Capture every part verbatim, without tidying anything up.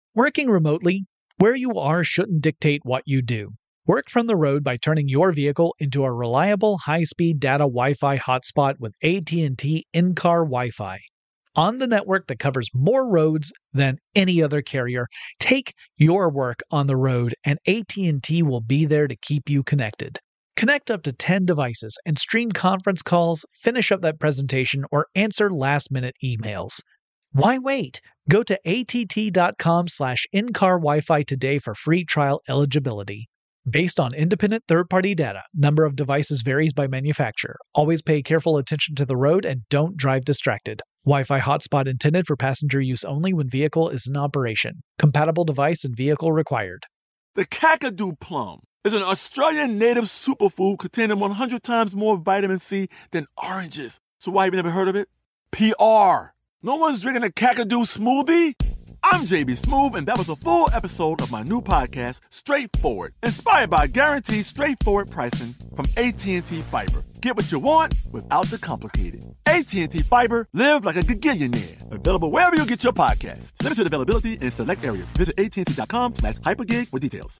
Working remotely, where you are shouldn't dictate what you do. Work from the road by turning your vehicle into a reliable high-speed data Wi-Fi hotspot with A T and T in-car Wi-Fi. On the network that covers more roads than any other carrier, take your work on the road and A T and T will be there to keep you connected. Connect up to ten devices and stream conference calls, finish up that presentation, or answer last-minute emails. Why wait? Go to att.com slash in-car Wi-Fi today for free trial eligibility. Based on independent third-party data, number of devices varies by manufacturer. Always pay careful attention to the road and don't drive distracted. Wi-Fi hotspot intended for passenger use only when vehicle is in operation. Compatible device and vehicle required. The Kakadu plum is an Australian native superfood containing one hundred times more vitamin C than oranges. So why have you never heard of it? P R. No one's drinking a Kakadu smoothie? I'm J B Smoove, and that was a full episode of my new podcast, Straightforward, inspired by guaranteed straightforward pricing from A T and T Fiber. Get what you want without the complicated. A T and T Fiber, live like a gigillionaire. Available wherever you get your podcasts. Limited availability in select areas. Visit att.com slash hypergig for details.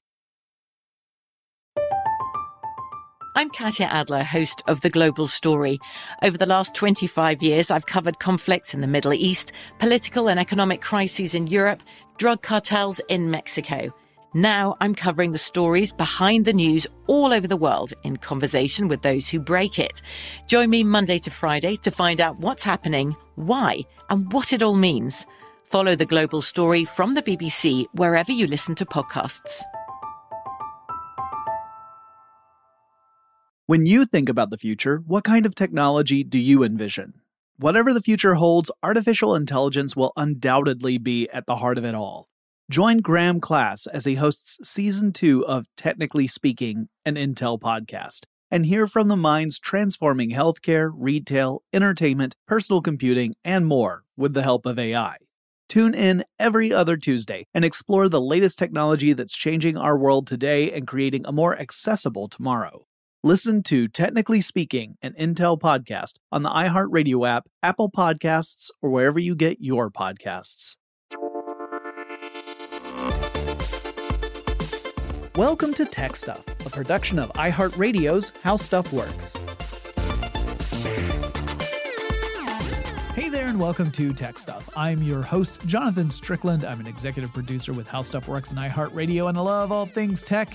I'm Katya Adler, host of The Global Story. Over the last twenty-five years, I've covered conflicts in the Middle East, political and economic crises in Europe, drug cartels in Mexico. Now I'm covering the stories behind the news all over the world in conversation with those who break it. Join me Monday to Friday to find out what's happening, why, and what it all means. Follow The Global Story from the B B C wherever you listen to podcasts. When you think about the future, what kind of technology do you envision? Whatever the future holds, artificial intelligence will undoubtedly be at the heart of it all. Join Graham Class as he hosts Season two of Technically Speaking, an Intel podcast, and hear from the minds transforming healthcare, retail, entertainment, personal computing, and more with the help of A I. Tune in every other Tuesday and explore the latest technology that's changing our world today and creating a more accessible tomorrow. Listen to Technically Speaking, an Intel podcast on the iHeartRadio app, Apple Podcasts, or wherever you get your podcasts. Welcome to Tech Stuff, a production of iHeartRadio's How Stuff Works. Hey there and welcome to Tech Stuff. I'm your host, Jonathan Strickland. I'm an executive producer with How Stuff Works and iHeartRadio, and I love all things tech.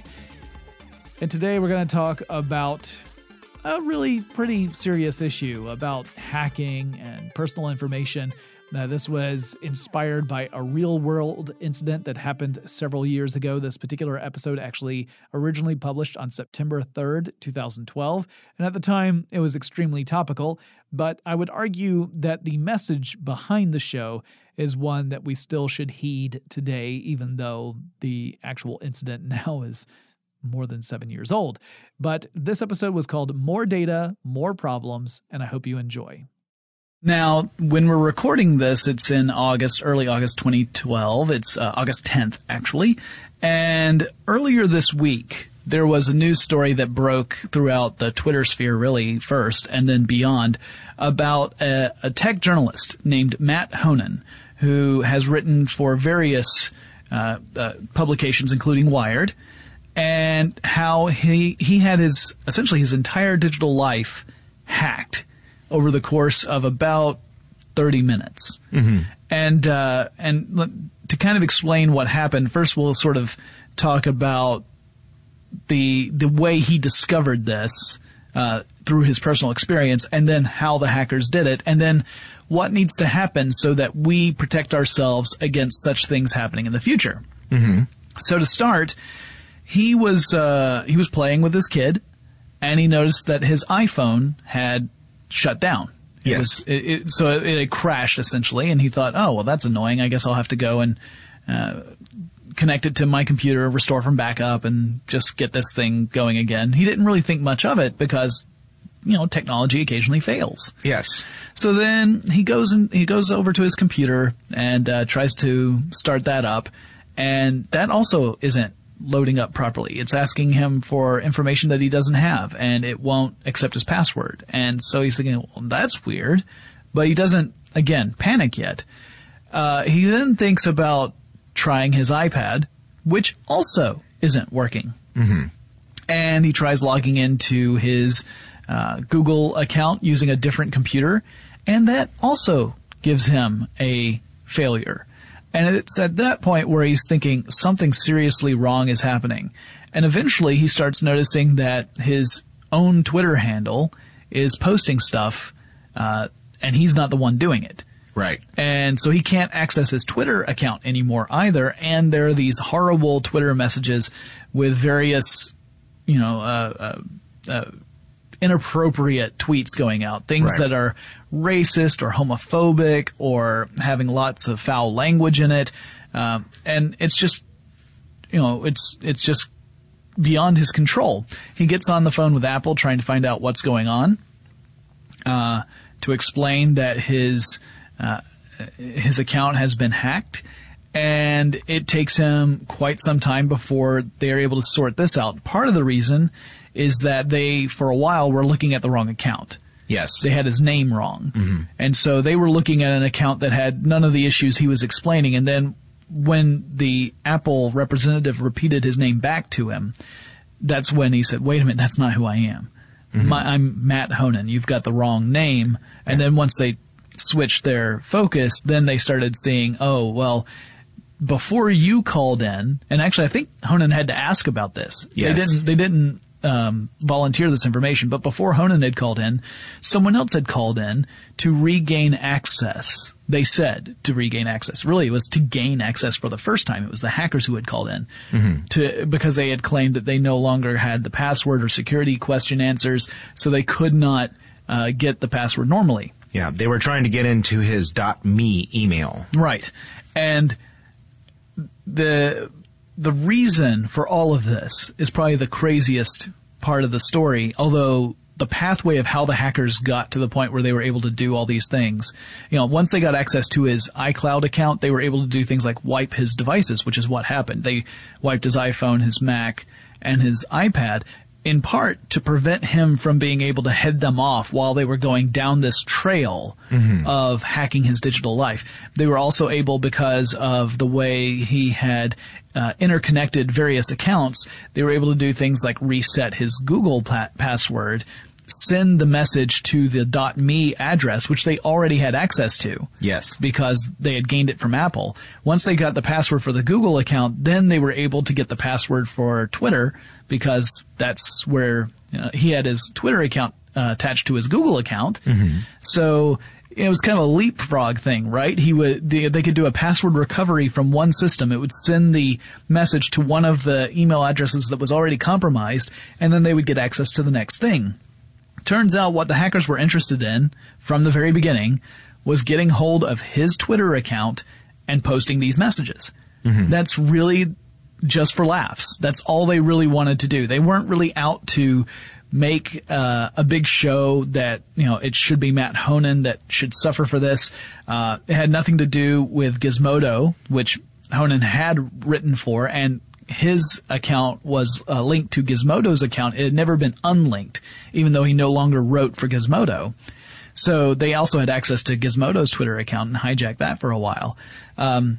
And today we're going to talk about a really pretty serious issue about hacking and personal information. Now, this was inspired by a real-world incident that happened several years ago. This particular episode actually originally published on September third, twenty twelve. And at the time, it was extremely topical. But I would argue that the message behind the show is one that we still should heed today, even though the actual incident now is more than seven years old. But this episode was called More Data, More Problems, and I hope you enjoy. Now, when we're recording this, it's in August, early August twenty twelve. It's uh, August tenth, actually. And earlier this week, there was a news story that broke throughout the Twitter sphere, really, first, and then beyond, about a, a tech journalist named Matt Honan, who has written for various uh, uh, publications, including Wired, and how he he had his essentially his entire digital life hacked over the course of about thirty minutes. Mm-hmm. And uh, and to kind of explain what happened, first we'll sort of talk about the the way he discovered this uh, through his personal experience, and then how the hackers did it, and then what needs to happen so that we protect ourselves against such things happening in the future. Mm-hmm. So to start, He was uh, he was playing with his kid, and he noticed that his iPhone had shut down. It yes. Was, it, it, so it, it had crashed, essentially, and he thought, oh, well, that's annoying. I guess I'll have to go and uh, connect it to my computer, restore from backup, and just get this thing going again. He didn't really think much of it because, you know, technology occasionally fails. Yes. So then he goes and he goes over to his computer and uh, tries to start that up, and that also isn't loading up properly. It's asking him for information that he doesn't have, and it won't accept his password. And so he's thinking, well, that's weird. But he doesn't, again, panic yet. Uh, he then thinks about trying his iPad, which also isn't working. Mm-hmm. And he tries logging into his uh, Google account using a different computer, and that also gives him a failure. And it's at that point where he's thinking something seriously wrong is happening. And eventually he starts noticing that his own Twitter handle is posting stuff, uh, and he's not the one doing it. Right. And so he can't access his Twitter account anymore either. And there are these horrible Twitter messages with various, you know, uh, uh, uh, inappropriate tweets going out. Things Right. that are racist or homophobic or having lots of foul language in it. Um, and it's just, you know, it's, it's just beyond his control. He gets on the phone with Apple trying to find out what's going on, uh, to explain that his, uh, his account has been hacked, and it takes him quite some time before they're able to sort this out. Part of the reason is that they, for a while, were looking at the wrong account. Yes. They had his name wrong. Mm-hmm. And so they were looking at an account that had none of the issues he was explaining. And then when the Apple representative repeated his name back to him, that's when he said, wait a minute, that's not who I am. Mm-hmm. My, I'm Matt Honan. You've got the wrong name. And then once they switched their focus, then they started seeing, oh, well, before you called in, and actually I think Honan had to ask about this. Yes. They didn't, they didn't, um, volunteer this information, but before Honan had called in, someone else had called in to regain access. They said to regain access. Really, it was to gain access for the first time. It was the hackers who had called in mm-hmm. to, because they had claimed that they no longer had the password or security question answers, so they could not, uh, get the password normally. Yeah, they were trying to get into his .me email. Right. And the the reason for all of this is probably the craziest part of the story, although the pathway of how the hackers got to the point where they were able to do all these things. You know, once they got access to his iCloud account, they were able to do things like wipe his devices, which is what happened. They wiped his iPhone, his Mac, and his iPad, in part to prevent him from being able to head them off while they were going down this trail mm-hmm. of hacking his digital life. They were also able, because of the way he had uh, interconnected various accounts, they were able to do things like reset his Google pa- password, send the message to the .me address, which they already had access to. Yes. Because they had gained it from Apple. Once they got the password for the Google account, then they were able to get the password for Twitter, because that's where, you know, he had his Twitter account uh, attached to his Google account. Mm-hmm. So it was kind of a leapfrog thing, right? He would, they, they could do a password recovery from one system. It would send the message to one of the email addresses that was already compromised, and then they would get access to the next thing. Turns out what the hackers were interested in from the very beginning was getting hold of his Twitter account and posting these messages. Mm-hmm. That's really just for laughs. That's all they really wanted to do. They weren't really out to make uh, a big show that, you know, it should be Matt Honan that should suffer for this. Uh, it had nothing to do with Gizmodo, which Honan had written for, and his account was uh, linked to Gizmodo's account. It had never been unlinked, even though he no longer wrote for Gizmodo. So they also had access to Gizmodo's Twitter account and hijacked that for a while. Um,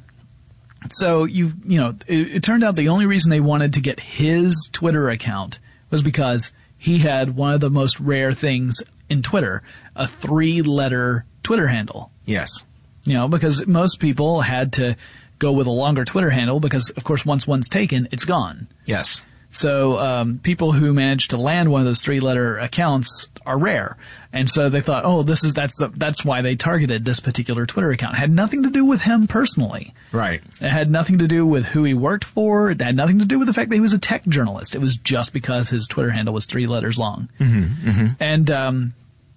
so you you know, it, it turned out the only reason they wanted to get his Twitter account was because he had one of the most rare things in Twitter, a three-letter Twitter handle. Yes. You know, because most people had to go with a longer Twitter handle because, of course, once one's taken, it's gone. Yes. So um, people who manage to land one of those three-letter accounts are rare, and so they thought, oh, this is that's that's why they targeted this particular Twitter account. It had nothing to do with him personally. Right. It had nothing to do with who he worked for. It had nothing to do with the fact that he was a tech journalist. It was just because his Twitter handle was three letters long. Mm-hmm, mm-hmm. And um,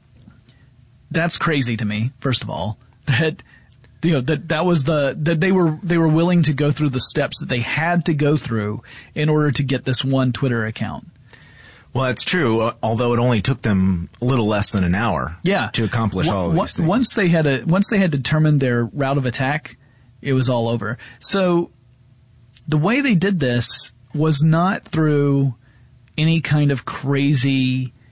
that's crazy to me. First of all, that. You know, that, that was the, that they were, they were willing to go through the steps that they had to go through in order to get this one Twitter account. Well, that's true, uh, although it only took them a little less than an hour yeah. to accomplish w- all of w- these things. Once they had a, once they had determined their route of attack, it was all over. So the way they did this was not through any kind of crazy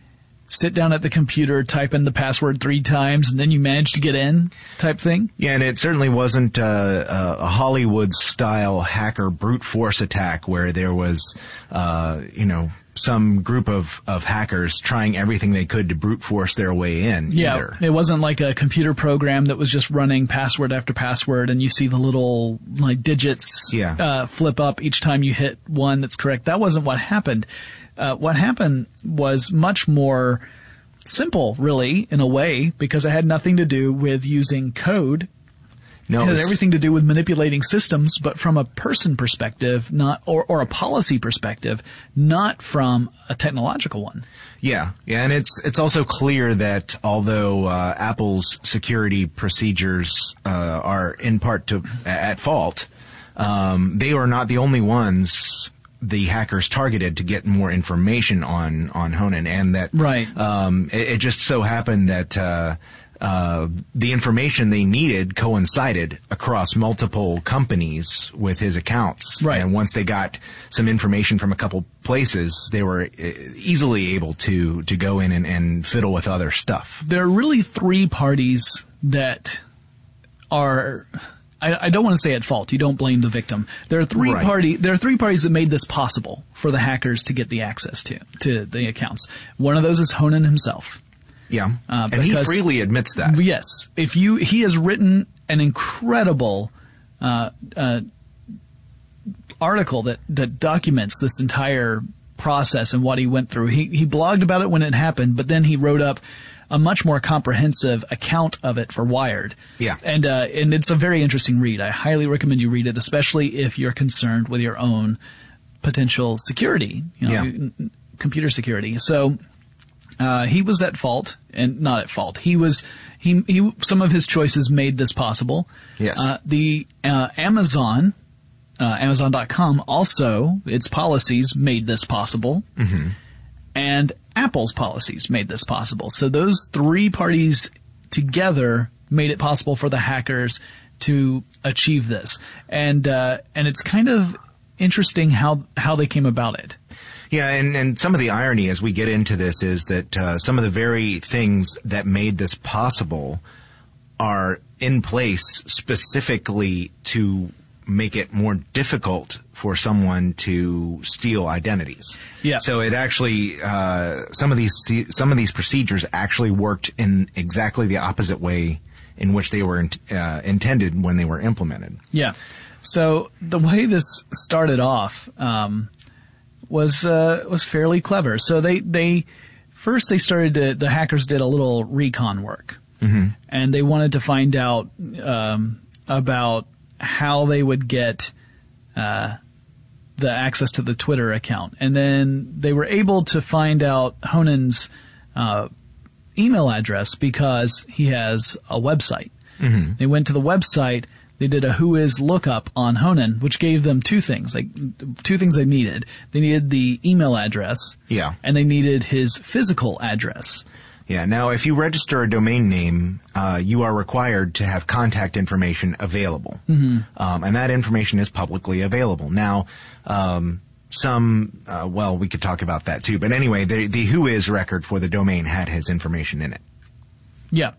sit down at the computer, type in the password three times, and then you manage to get in type thing? Yeah, and it certainly wasn't uh, a Hollywood-style hacker brute force attack where there was, uh, you know, some group of, of hackers trying everything they could to brute force their way in. Yeah, either. It wasn't like a computer program that was just running password after password, and you see the little like digits yeah. uh, flip up each time you hit one that's correct. That wasn't what happened. Uh, what happened was much more simple, really, in a way, because it had nothing to do with using code. No, it had was, everything to do with manipulating systems, but from a person perspective, not or, or a policy perspective, not from a technological one. Yeah, yeah, and it's it's also clear that although uh, Apple's security procedures uh, are in part to at fault, um, they are not the only ones the hackers targeted to get more information on on Honan, and that right. Um, it, it just so happened that. Uh, Uh, the information they needed coincided across multiple companies with his accounts. Right. And once they got some information from a couple places, they were easily able to, to go in and, and fiddle with other stuff. There are really three parties that are, I, I don't want to say at fault. You don't blame the victim. There are three Right. party, there are three parties that made this possible for the hackers to get the access to, to the accounts. One of those is Honan himself. Yeah. Uh, and he because- freely admits that. Yes. If you, he has written an incredible, uh, uh, article that, that documents this entire process and what he went through. He, he blogged about it when it happened, but then he wrote up a much more comprehensive account of it for Wired. Yeah. And, uh, and it's a very interesting read. I highly recommend you read it, especially if you're concerned with your own potential security, you know, Yeah. n- computer security. So, Uh, he was at fault, and not at fault. He was, he, he, some of his choices made this possible. Yes. Uh, the, uh, Amazon, uh, Amazon dot com also, its policies made this possible. Mm-hmm. And Apple's policies made this possible. So those three parties together made it possible for the hackers to achieve this. And, uh, and it's kind of interesting how, how they came about it. Yeah, and, and some of the irony as we get into this is that uh, some of the very things that made this possible are in place specifically to make it more difficult for someone to steal identities. Yeah. So it actually uh, some of these some of these procedures actually worked in exactly the opposite way in which they were uh, intended when they were implemented. Yeah. So the way this started off. Um, was uh, was fairly clever. So they they first they started to, the hackers did a little recon work, mm-hmm. and they wanted to find out um, about how they would get uh, the access to the Twitter account, and then they were able to find out Honan's uh, email address because he has a website. Mm-hmm. They went to the website. They did a whois lookup on Honan, which gave them two things, like two things they needed. They needed the email address. Yeah. And they needed his physical address. Yeah. Now, if you register a domain name, uh, you are required to have contact information available. Mm-hmm. Um, and that information is publicly available. Now, um, some, uh, well, we could talk about that too. But anyway, the, the whois record for the domain had his information in it. Yeah.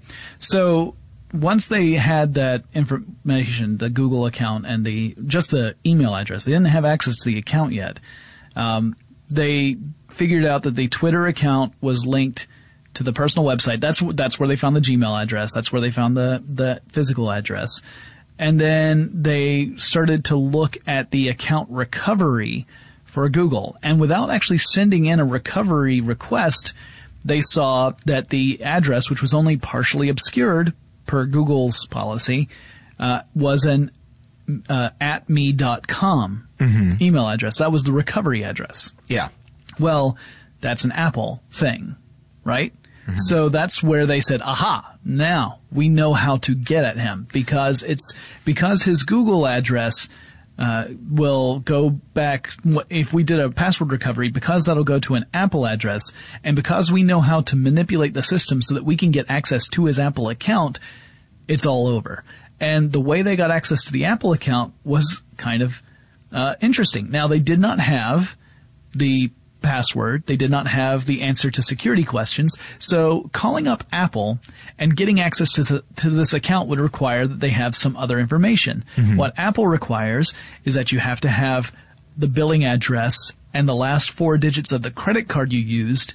So once they had that information, the Google account and the just the email address, they didn't have access to the account yet. Um, they figured out that the Twitter account was linked to the personal website. That's that's where they found the Gmail address. That's where they found the the physical address. And then they started to look at the account recovery for Google. And without actually sending in a recovery request, they saw that the address, which was only partially obscured per Google's policy, uh, was an uh, at me dot com Mm-hmm. email address. That was the recovery address. Yeah. Well, that's an Apple thing, right? Mm-hmm. So that's where they said, aha, now we know how to get at him because it's because his Google address uh, will go back. If we did a password recovery, because that'll go to an Apple address, and because we know how to manipulate the system so that we can get access to his Apple account, it's all over. And the way they got access to the Apple account was kind of uh, interesting. Now, they did not have the password. They did not have the answer to security questions. So calling up Apple and getting access to the, to this account would require that they have some other information. Mm-hmm. What Apple requires is that you have to have the billing address and the last four digits of the credit card you used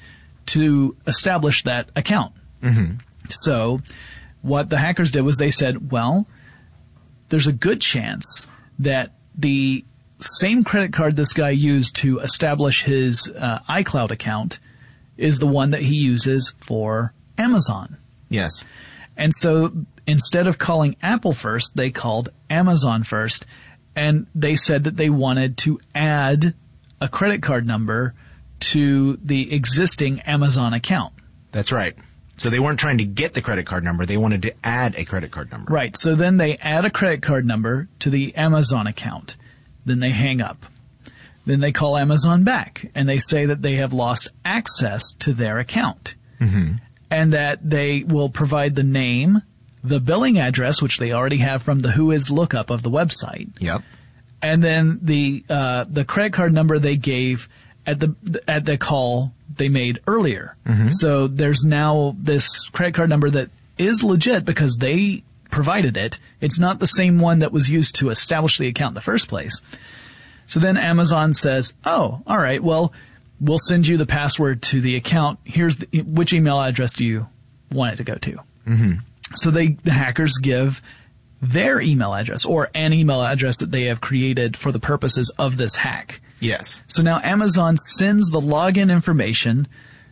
to establish that account. Mm-hmm. So what the hackers did was they said, well, there's a good chance that the same credit card this guy used to establish his uh, iCloud account is the one that he uses for Amazon. Yes. And so instead of calling Apple first, they called Amazon first, and they said that they wanted to add a credit card number to the existing Amazon account. That's right. So they weren't trying to get the credit card number. They wanted to add a credit card number. Right. So then they add a credit card number to the Amazon account. Then they hang up. Then they call Amazon back, and they say that they have lost access to their account. Mm-hmm. And that they will provide the name, the billing address, which they already have from the Whois lookup of the website. Yep. And then the uh, the credit card number they gave at the at the call they made earlier. Mm-hmm. So there's now this credit card number that is legit because they provided it. It's not the same one that was used to establish the account in the first place. So then Amazon says, oh, all right, well, we'll send you the password to the account. Here's the, which email address do you want it to go to? Mm-hmm. So they, the hackers give their email address or an email address that they have created for the purposes of this hack. Yes. So now Amazon sends the login information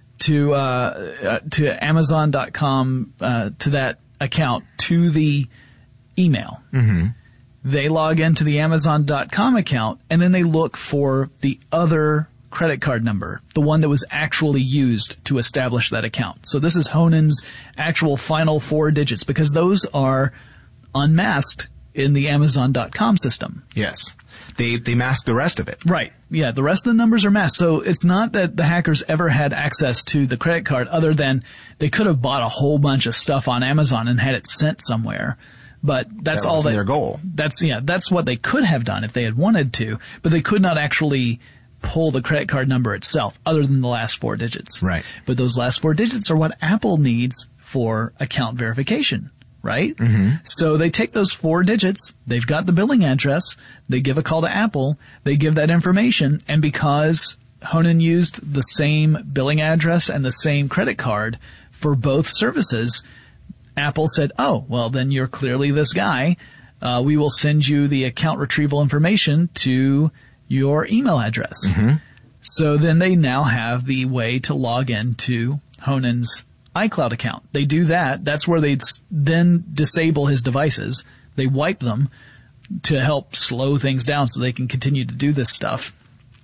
to uh, uh, to Amazon dot com uh, to that account to the email. Mm-hmm. They log into the Amazon dot com account, and then they look for the other credit card number, the one that was actually used to establish that account. So this is Honan's actual final four digits, because those are unmasked in the Amazon dot com system. Yes. They they mask the rest of it. Right. Yeah, the rest of the numbers are masked. So it's not that the hackers ever had access to the credit card other than they could have bought a whole bunch of stuff on Amazon and had it sent somewhere. But that's that all wasn't they, their goal. That's yeah, that's what they could have done if they had wanted to, but they could not actually pull the credit card number itself other than the last four digits. Right. But those last four digits are what Apple needs for account verification. Right? Mm-hmm. So they take those four digits, they've got the billing address, they give a call to Apple, they give that information, and because Honan used the same billing address and the same credit card for both services, Apple said, oh, well, then you're clearly this guy. Uh, we will send you the account retrieval information to your email address. Mm-hmm. So then they now have the way to log into Honan's iCloud account. They do that. That's where they then disable his devices. They wipe them to help slow things down so they can continue to do this stuff.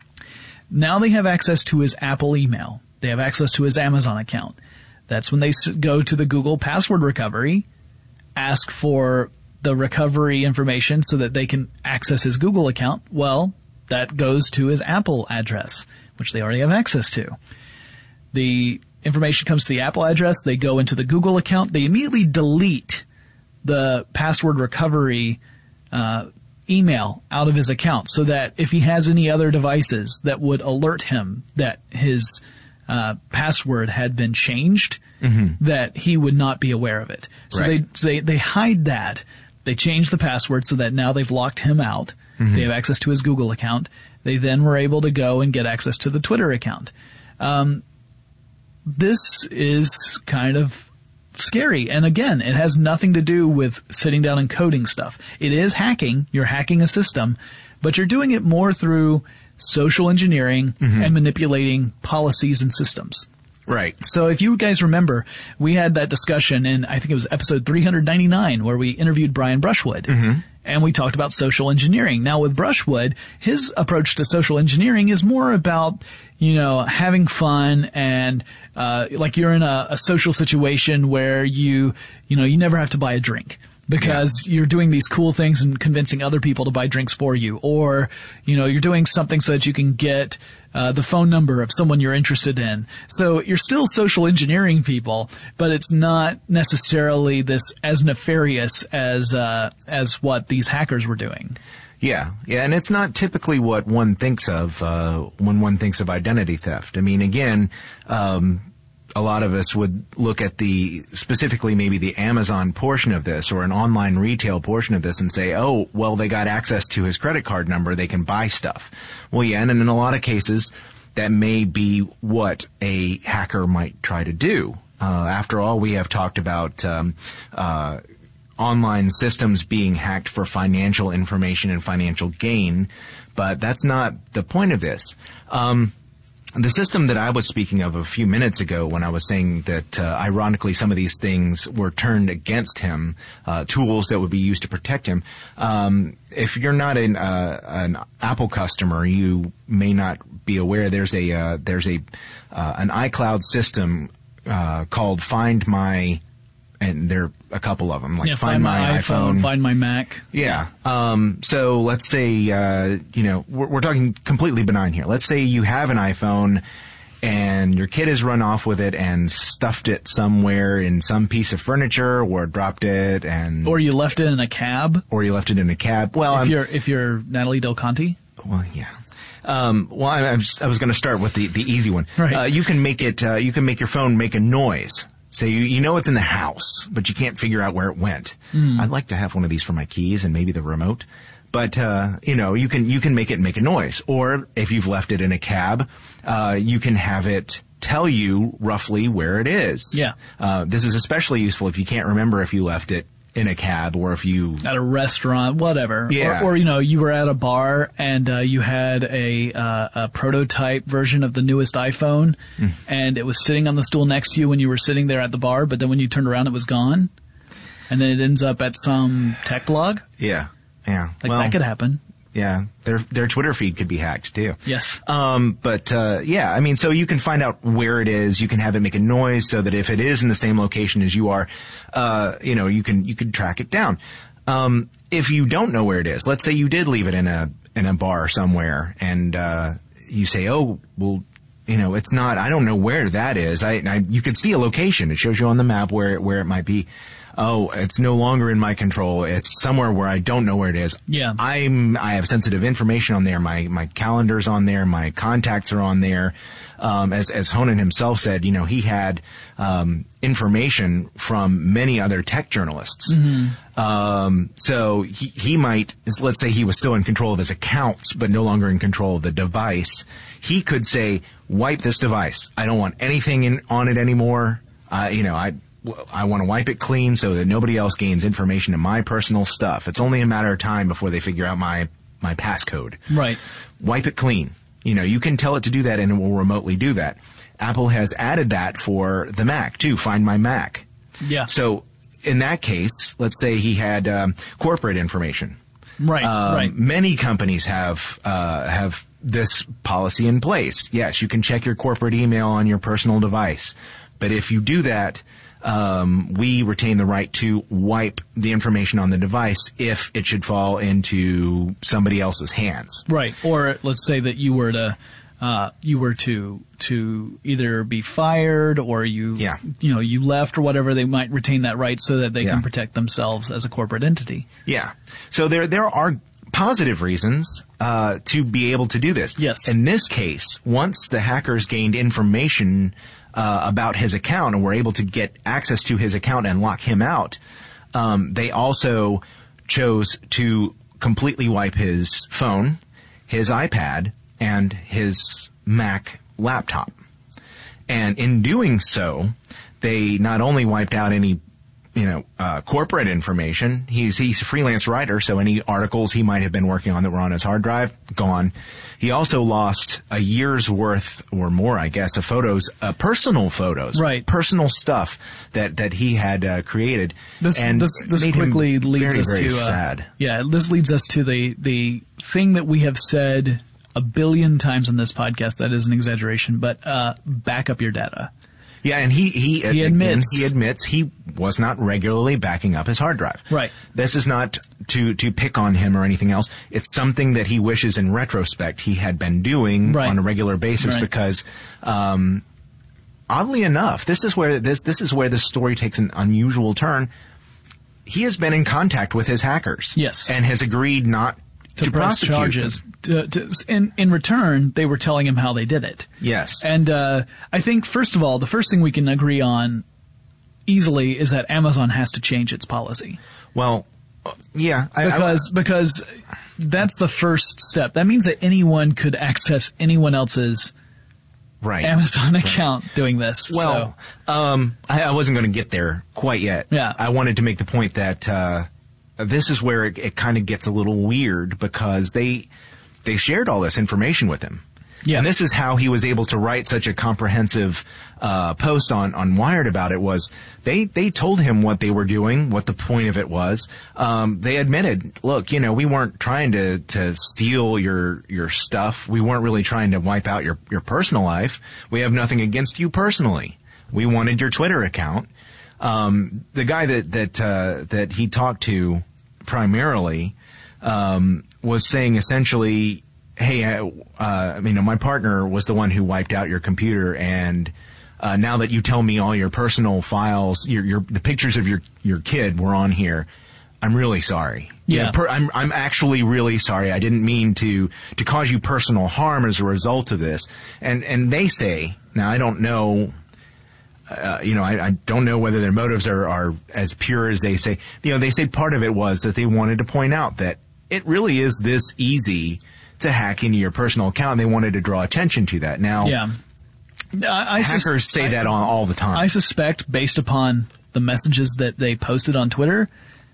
Now they have access to his Apple email. They have access to his Amazon account. That's when they go to the Google password recovery, ask for the recovery information so that they can access his Google account. Well, that goes to his Apple address, which they already have access to. The information comes to the Apple address. They go into the Google account. They immediately delete the password recovery uh, email out of his account so that if he has any other devices that would alert him that his uh, password had been changed, mm-hmm. that he would not be aware of it. So right. they, they they hide that. They change the password so that now they've locked him out. Mm-hmm. They have access to his Google account. They then were able to go and get access to the Twitter account. Um, This is kind of scary. And again, it has nothing to do with sitting down and coding stuff. It is hacking. You're hacking a system, but you're doing it more through social engineering mm-hmm. and manipulating policies and systems. Right. So if you guys remember, we had that discussion in, I think it was episode three ninety-nine, where we interviewed Brian Brushwood. Mm-hmm. And we talked about social engineering. Now with Brushwood, his approach to social engineering is more about, you know, having fun and, uh, like you're in a, a social situation where you, you know, you never have to buy a drink because yeah. you're doing these cool things and convincing other people to buy drinks for you. Or, you know, you're doing something so that you can get, uh, the phone number of someone you're interested in. So you're still social engineering people, but it's not necessarily this as nefarious as, uh, as what these hackers were doing. Yeah, yeah, and it's not typically what one thinks of uh, when one thinks of identity theft. I mean, again, um, a lot of us would look at the, specifically maybe the Amazon portion of this or an online retail portion of this and say, oh, well, they got access to his credit card number, they can buy stuff. Well, yeah, and in a lot of cases, that may be what a hacker might try to do. Uh, after all, we have talked about um, uh online systems being hacked for financial information and financial gain, but that's not the point of this. Um, the system that I was speaking of a few minutes ago when I was saying that, uh, ironically, some of these things were turned against him, uh, tools that would be used to protect him. Um, if you're not an, uh, an Apple customer, you may not be aware there's a, uh, there's a, uh, an iCloud system, uh, called Find My, and there are a couple of them, like yeah, Find, find My, my iPhone, iPhone, Find My Mac. Yeah. Um, so let's say, uh, you know, we're, we're talking completely benign here. Let's say you have an iPhone and your kid has run off with it and stuffed it somewhere in some piece of furniture or dropped it and... Or you left it in a cab. Or you left it in a cab. Well, if I'm, you're, if you're Natalie Del Conte. Well, yeah. Um, well, I, I was, I was going to start with the, the easy one. Right. Uh, you can make it, uh, you can make your phone make a noise. So you, you know it's in the house, but you can't figure out where it went. Mm. I'd like to have one of these for my keys and maybe the remote. But, uh, you know, you can, you can make it make a noise. Or if you've left it in a cab, uh, you can have it tell you roughly where it is. Yeah. Uh, this is especially useful if you can't remember if you left it in a cab or if you... At a restaurant, whatever. Yeah. Or, or you know, you were at a bar and uh, you had a, uh, a prototype version of the newest iPhone mm. and it was sitting on the stool next to you when you were sitting there at the bar, but then when you turned around it was gone. And then it ends up at some tech blog. Yeah. Yeah. Like well, that could happen. Yeah, their their Twitter feed could be hacked too. Yes. Um, but uh, yeah, I mean, so you can find out where it is. You can have it make a noise so that if it is in the same location as you are, uh, you know, you can you can track it down. Um, if you don't know where it is, let's say you did leave it in a in a bar somewhere, and uh, you say, oh, well, you know, it's not. I don't know where that is. I, I you could see a location. It shows you on the map where where it might be. Oh, it's no longer in my control. It's somewhere where I don't know where it is. Yeah. I'm, I have sensitive information on there. My, my calendar's on there. My contacts are on there. Um, as, as Honan himself said, you know, he had, um, information from many other tech journalists. Mm-hmm. Um, so he, he might, let's say he was still in control of his accounts, but no longer in control of the device. He could say, wipe this device. I don't want anything in, on it anymore. Uh, you know, I, I want to wipe it clean so that nobody else gains information in my personal stuff. It's only a matter of time before they figure out my, my passcode. Right. Wipe it clean. You know, you can tell it to do that and it will remotely do that. Apple has added that for the Mac too. Find My Mac. Yeah. So in that case, let's say he had um, corporate information. Right. Um, right. Many companies have uh, have this policy in place. Yes, you can check your corporate email on your personal device, but if you do that, Um, we retain the right to wipe the information on the device if it should fall into somebody else's hands. Right. Or let's say that you were to, uh, you were to, to either be fired or you, Yeah. you know, you left or whatever, they might retain that right so that they Yeah. can protect themselves as a corporate entity. Yeah. So there, there are positive reasons, uh, to be able to do this. Yes. In this case, once the hackers gained information Uh, about his account and were able to get access to his account and lock him out, um, they also chose to completely wipe his phone, his iPad, and his Mac laptop. And in doing so, they not only wiped out any, you know, uh, corporate information. He's he's a freelance writer, so any articles he might have been working on that were on his hard drive, gone. He also lost a year's worth or more, I guess, of photos, uh, personal photos, right? Personal stuff that that he had uh, created. This and this this made quickly him leads very, us very to uh, sad. Yeah, this leads us to the the thing that we have said a billion times on this podcast. That is an exaggeration, but uh, back up your data. Yeah, and he he, he admits again, he admits he was not regularly backing up his hard drive. Right. This is not to to pick on him or anything else. It's something that he wishes in retrospect he had been doing right. on a regular basis right. because um oddly enough, this is where this this is where this story takes an unusual turn. He has been in contact with his hackers. Yes. And has agreed not to, to press prosecute charges. To, to, in, in return, they were telling him how they did it. Yes. And uh, I think, first of all, the first thing we can agree on easily is that Amazon has to change its policy. Well, uh, yeah. I, because, I, because that's the first step. That means that anyone could access anyone else's right. Amazon account right. doing this. Well, so. um, I, I wasn't going to get there quite yet. Yeah. I wanted to make the point that uh, this is where it, it kind of gets a little weird because they they shared all this information with him. Yeah. And this is how he was able to write such a comprehensive uh, post on, on Wired about it was they, they told him what they were doing, what the point of it was. Um, they admitted, look, you know, we weren't trying to, to steal your your stuff. We weren't really trying to wipe out your, your personal life. We have nothing against you personally. We wanted your Twitter account. Um, the guy that that uh, that he talked to primarily um, was saying essentially, hey, uh, uh, you know, my partner was the one who wiped out your computer, and uh, now that you tell me all your personal files, your, your the pictures of your, your kid were on here, I'm really sorry. Yeah, you know, per, I'm I'm actually really sorry. I didn't mean to to cause you personal harm as a result of this. And and they say, now I don't know. Uh, you know, I, I don't know whether their motives are, are as pure as they say. You know, they say part of it was that they wanted to point out that it really is this easy to hack into your personal account. They wanted to draw attention to that. Now, yeah. I, I hackers sus- say I, that on all the time. I suspect, based upon the messages that they posted on Twitter,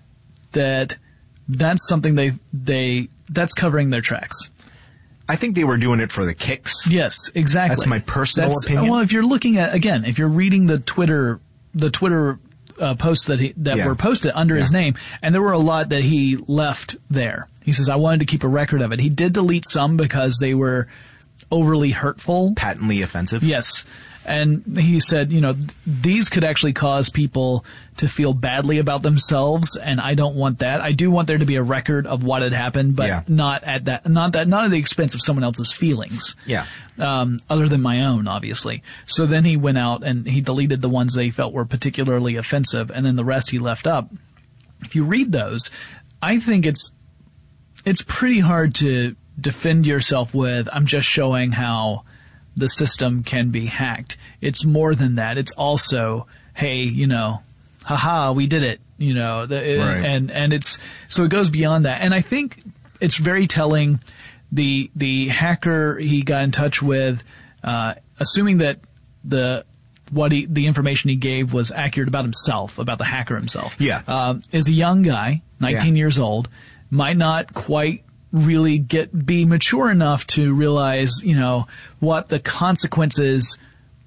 that that's something they they that's covering their tracks. I think they were doing it for the kicks. Yes, exactly. That's my personal that's, opinion. Well, if you're looking at again, if you're reading the Twitter the Twitter uh, posts that he, that yeah. were posted under yeah. his name, and there were a lot that he left there. He says, I wanted to keep a record of it. He did delete some because they were overly hurtful. Patently offensive. Yes. And he said, you know, th- these could actually cause people to feel badly about themselves, and I don't want that. I do want there to be a record of what had happened, but yeah. not at that, not that, not at the expense of someone else's feelings. Yeah. Um, other than my own, obviously. So then he went out and he deleted the ones that he felt were particularly offensive, and then the rest he left up. If you read those, I think it's, it's pretty hard to defend yourself with, I'm just showing how the system can be hacked. It's more than that. It's also, hey, you know, haha, we did it, you know, the, right. and, and it's, so it goes beyond that. And I think it's very telling. The, the hacker he got in touch with, uh, assuming that the, what he, the information he gave was accurate about himself, about the hacker himself. Yeah. Um, is a young guy, nineteen yeah. years old, might not quite really get be mature enough to realize, you know, what the consequences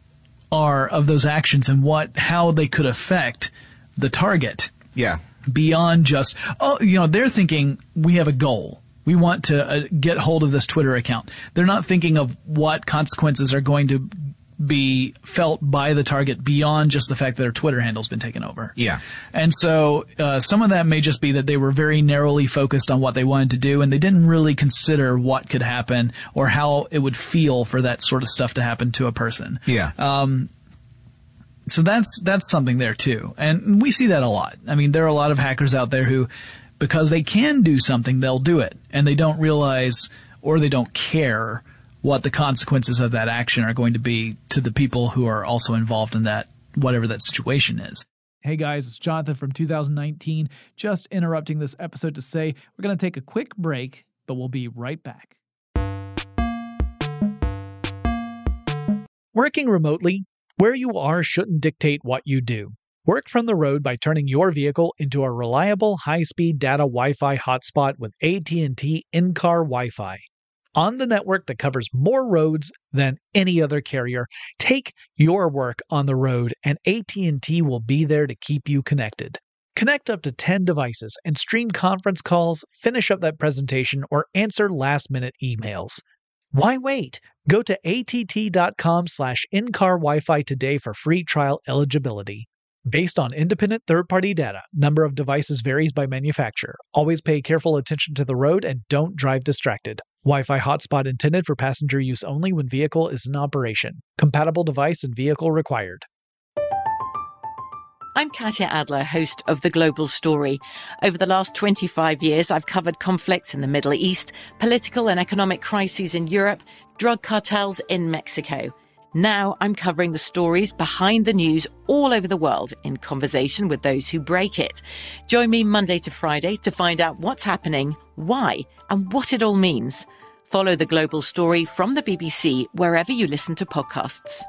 are of those actions and what how they could affect the target. Yeah. Beyond just, oh, you know, they're thinking we have a goal. We want to uh, get hold of this Twitter account. They're not thinking of what consequences are going to be felt by the target beyond just the fact that their Twitter handle's been taken over. Yeah. And so uh, some of that may just be that they were very narrowly focused on what they wanted to do, and they didn't really consider what could happen or how it would feel for that sort of stuff to happen to a person. Yeah. Um, so that's that's something there too. And we see that a lot. I mean, there are a lot of hackers out there who, because they can do something, they'll do it, and they don't realize or they don't care what the consequences of that action are going to be to the people who are also involved in that, whatever that situation is. Hey guys, it's Jonathan from two thousand nineteen. Just interrupting this episode to say we're going to take a quick break, but we'll be right back. Working remotely, where you are shouldn't dictate what you do. Work from the road by turning your vehicle into a reliable high-speed data Wi-Fi hotspot with A T and T in-car Wi-Fi. On the network that covers more roads than any other carrier, take your work on the road and A T and T will be there to keep you connected. Connect up to ten devices and stream conference calls, finish up that presentation, or answer last-minute emails. Why wait? Go to att.com slash in-car Wi-Fi today for free trial eligibility. Based on independent third-party data, number of devices varies by manufacturer. Always pay careful attention to the road and don't drive distracted. Wi-Fi hotspot intended for passenger use only when vehicle is in operation. Compatible device and vehicle required. I'm Katya Adler, host of The Global Story. Over the last twenty-five years, I've covered conflicts in the Middle East, political and economic crises in Europe, drug cartels in Mexico. Now I'm covering the stories behind the news all over the world in conversation with those who break it. Join me Monday to Friday to find out what's happening, why, and what it all means. Follow The Global Story from the B B C wherever you listen to podcasts.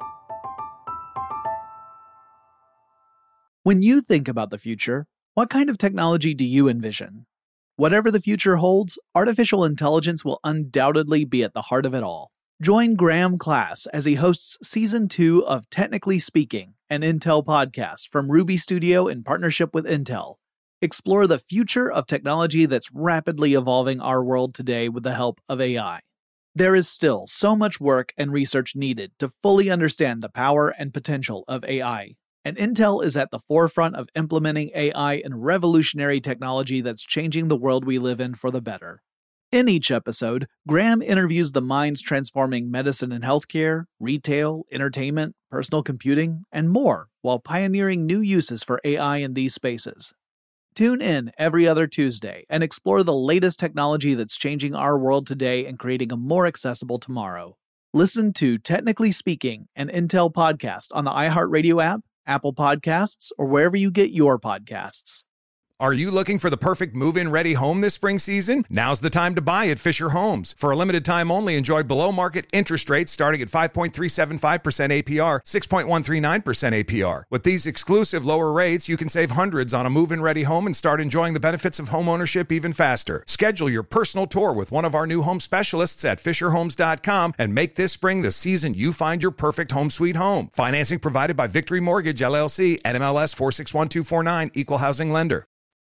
When you think about the future, what kind of technology do you envision? Whatever the future holds, artificial intelligence will undoubtedly be at the heart of it all. Join Graham Class as he hosts Season two of Technically Speaking, an Intel podcast from Ruby Studio in partnership with Intel. Explore the future of technology that's rapidly evolving our world today with the help of A I. There is still so much work and research needed to fully understand the power and potential of A I. And Intel is at the forefront of implementing A I in revolutionary technology that's changing the world we live in for the better. In each episode, Graham interviews the minds transforming medicine and healthcare, retail, entertainment, personal computing, and more, while pioneering new uses for A I in these spaces. Tune in every other Tuesday and explore the latest technology that's changing our world today and creating a more accessible tomorrow. Listen to Technically Speaking, an Intel podcast on the iHeartRadio app, Apple Podcasts, or wherever you get your podcasts. Are you looking for the perfect move-in ready home this spring season? Now's the time to buy at Fisher Homes. For a limited time only, enjoy below-market interest rates starting at five point three seven five percent A P R, six point one three nine percent A P R. With these exclusive lower rates, you can save hundreds on a move-in ready home and start enjoying the benefits of home ownership even faster. Schedule your personal tour with one of our new home specialists at fisher homes dot com and make this spring the season you find your perfect home sweet home. Financing provided by Victory Mortgage, L L C, N M L S four six one two four nine, Equal Housing Lender.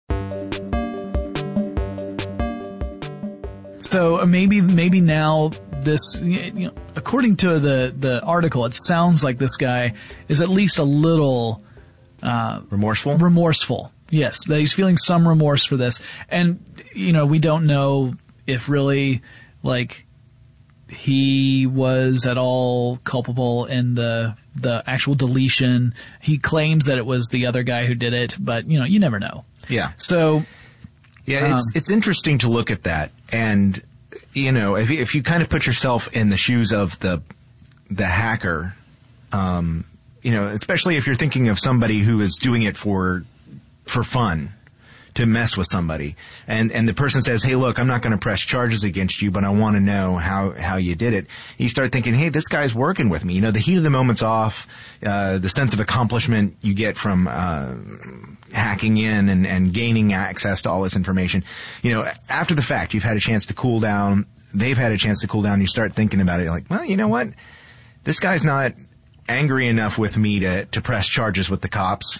So uh, maybe maybe now this, you know, according to the, the article, it sounds like this guy is at least a little uh, remorseful. Remorseful, yes, that he's feeling some remorse for this, and you know we don't know if really like he was at all culpable in the the actual deletion. He claims that it was the other guy who did it, but you know you never know. Yeah. So. Yeah, it's um, it's interesting to look at that, and you know, if you, if you kind of put yourself in the shoes of the the hacker, um, you know, especially if you're thinking of somebody who is doing it for for fun, to mess with somebody, and and the person says, "Hey, look, I'm not going to press charges against you, but I want to know how how you did it." You start thinking, "Hey, this guy's working with me." You know, the heat of the moment's off, uh, the sense of accomplishment you get from uh, hacking in and, and gaining access to all this information. You know, after the fact, you've had a chance to cool down. They've had a chance to cool down. You start thinking about it. You're like, well, you know what? This guy's not angry enough with me to, to press charges with the cops.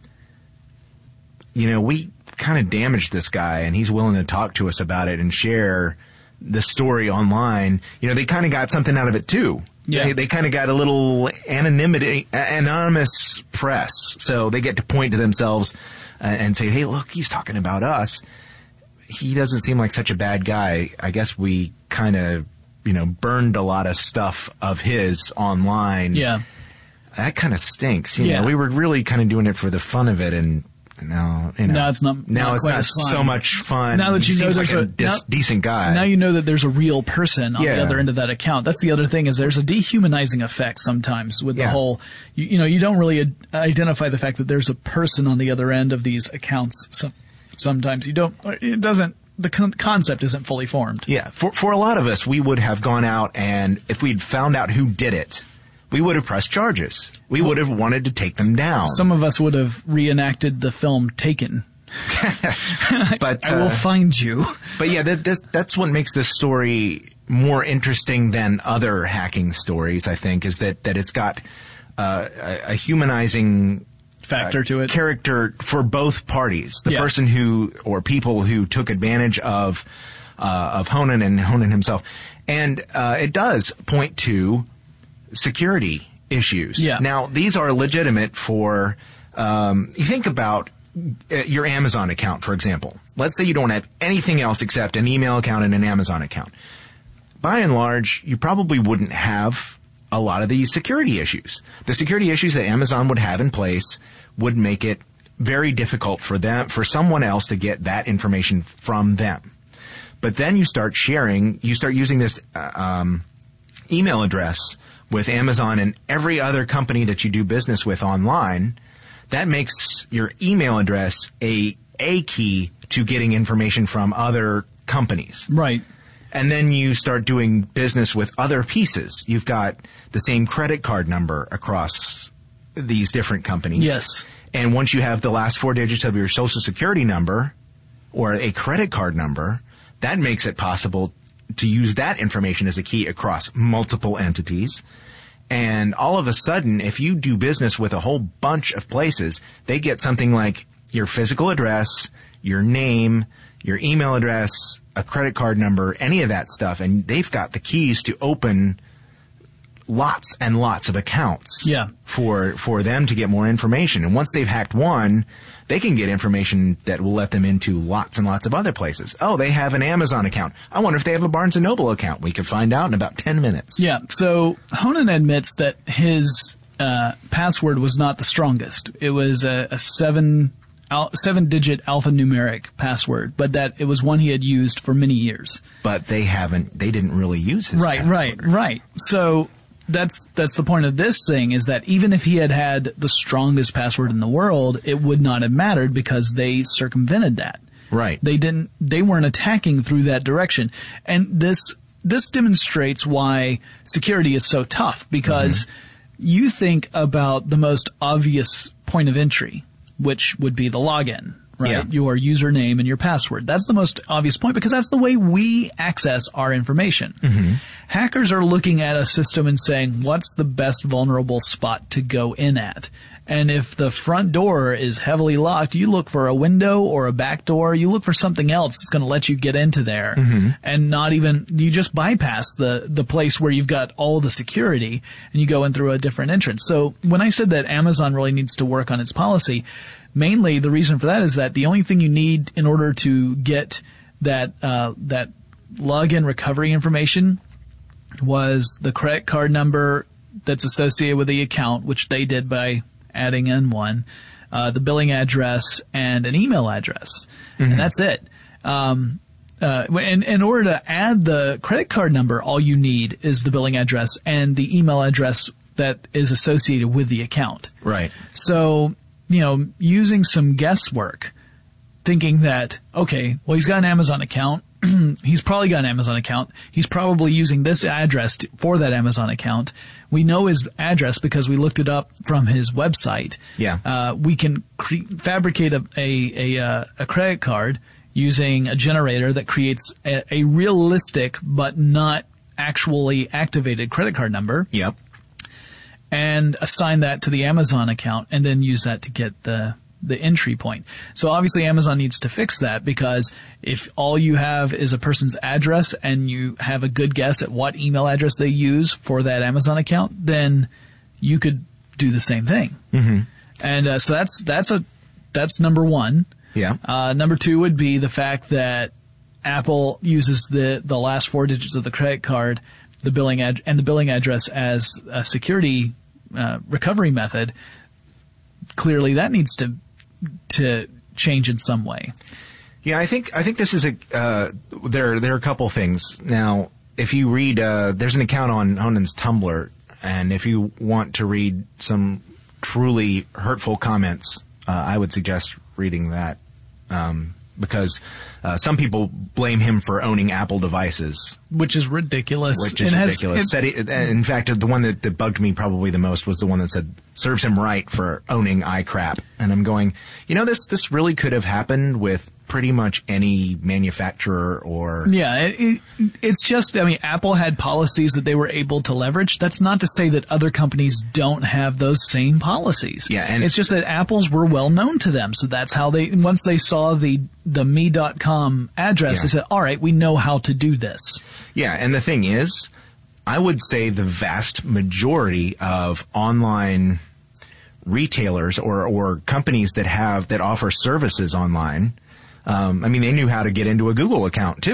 You know, we kind of damaged this guy, and he's willing to talk to us about it and share the story online. You know, they kind of got something out of it, too. Yeah. They, they kind of got a little anonymity, anonymous press. So they get to point to themselves uh, and say, hey, look, he's talking about us. He doesn't seem like such a bad guy. I guess we kind of, you know, burned a lot of stuff of his online. Yeah. That kind of stinks. You yeah. know, we were really kind of doing it for the fun of it, and now, you know, now it's not. Now not it's quite not as fun. so much fun. Now that you he know seems there's like a, a dis- now, decent guy. Now you know that there's a real person on yeah. the other end of that account. That's the other thing, is there's a dehumanizing effect sometimes with yeah. the whole. You, you know, you don't really ad- identify the fact that there's a person on the other end of these accounts. So, sometimes you don't. It doesn't. The con- concept isn't fully formed. Yeah, for for a lot of us, we would have gone out, and if we'd found out who did it, we would have pressed charges. We would have wanted to take them down. Some of us would have reenacted the film Taken. But I will uh, find you. But yeah, that, that's that's what makes this story more interesting than other hacking stories. I think is that that it's got uh, a, a humanizing factor uh, to it, character for both parties. The yeah. person who or people who took advantage of uh, of Honan and Honan himself, and uh, it does point to security issues. Yeah. Now these are legitimate for. Um, you think about your Amazon account, for example. Let's say you don't have anything else except an email account and an Amazon account. By and large, you probably wouldn't have a lot of these security issues. The security issues that Amazon would have in place would make it very difficult for them, for someone else to get that information from them. But then you start sharing, you start using this uh, um, email address with Amazon and every other company that you do business with online. That makes your email address a a key to getting information from other companies. Right. And then you start doing business with other pieces. You've got the same credit card number across these different companies. Yes. And once you have the last four digits of your social security number or a credit card number, that makes it possible to use that information as a key across multiple entities. And all of a sudden, if you do business with a whole bunch of places, they get something like your physical address, your name, your email address, a credit card number, any of that stuff, and they've got the keys to open lots and lots of accounts yeah. for for them to get more information. And once they've hacked one, they can get information that will let them into lots and lots of other places. Oh, they have an Amazon account. I wonder if they have a Barnes and Noble account. We could find out in about ten minutes. Yeah, so Honan admits that his uh, password was not the strongest. It was a, a seven... Al- seven-digit alphanumeric password, but that it was one he had used for many years. But they haven't, they didn't really use his Right, password. right, right. So that's that's the point of this thing, is that even if he had had the strongest password in the world, it would not have mattered because they circumvented that. Right. They didn't, they weren't attacking through that direction. And this, this demonstrates why security is so tough, because mm-hmm. you think about the most obvious point of entry, which would be the login, right? Yeah. Your username and your password. That's the most obvious point because that's the way we access our information. Mm-hmm. Hackers are looking at a system and saying, what's the best vulnerable spot to go in at? And if the front door is heavily locked, you look for a window or a back door. You look for something else that's going to let you get into there. Mm-hmm. And not even, you just bypass the, the place where you've got all the security and you go in through a different entrance. So when I said that Amazon really needs to work on its policy, mainly the reason for that is that the only thing you need in order to get that, uh, that login recovery information was the credit card number that's associated with the account, which they did by adding in one, uh, the billing address, and an email address. Mm-hmm. And that's it. Um, uh, in, in order to add the credit card number, all you need is the billing address and the email address that is associated with the account. Right. So, you know, using some guesswork, thinking that, okay, well, he's got an Amazon account. He's probably got an Amazon account. He's probably using this address to, for that Amazon account. We know his address because we looked it up from his website. Yeah. Uh, we can cre- fabricate a a, a, uh, a credit card using a generator that creates a, a realistic but not actually activated credit card number. Yep. And assign that to the Amazon account and then use that to get the the entry point. So obviously Amazon needs to fix that, because if all you have is a person's address and you have a good guess at what email address they use for that Amazon account, then you could do the same thing. Mm-hmm. And uh, so that's that's a that's number one. Yeah. Uh, number two would be the fact that Apple uses the the last four digits of the credit card, the billing ad- and the billing address as a security uh, recovery method. Clearly, that needs to to change in some way. Yeah, I think I think this is a uh, there. There are a couple things. Now, if you read, uh, there's an account on Honan's Tumblr, and if you want to read some truly hurtful comments, uh, I would suggest reading that, um, because uh, some people blame him for owning Apple devices, which is ridiculous. Which is it ridiculous. Has, said he, in fact, the one that, that bugged me probably the most was the one that said serves him right for owning iCrap. And I'm going, you know, this this really could have happened with pretty much any manufacturer or... Yeah, it, it, it's just, I mean, Apple had policies that they were able to leverage. That's not to say that other companies don't have those same policies. Yeah, and it's just that Apple's were well known to them. So that's how they, once they saw the, the me dot com address, yeah. they said, all right, we know how to do this. Yeah, and the thing is, I would say the vast majority of online retailers or, or companies that have, that offer services online, Um, I mean, they knew how to get into a Google account too.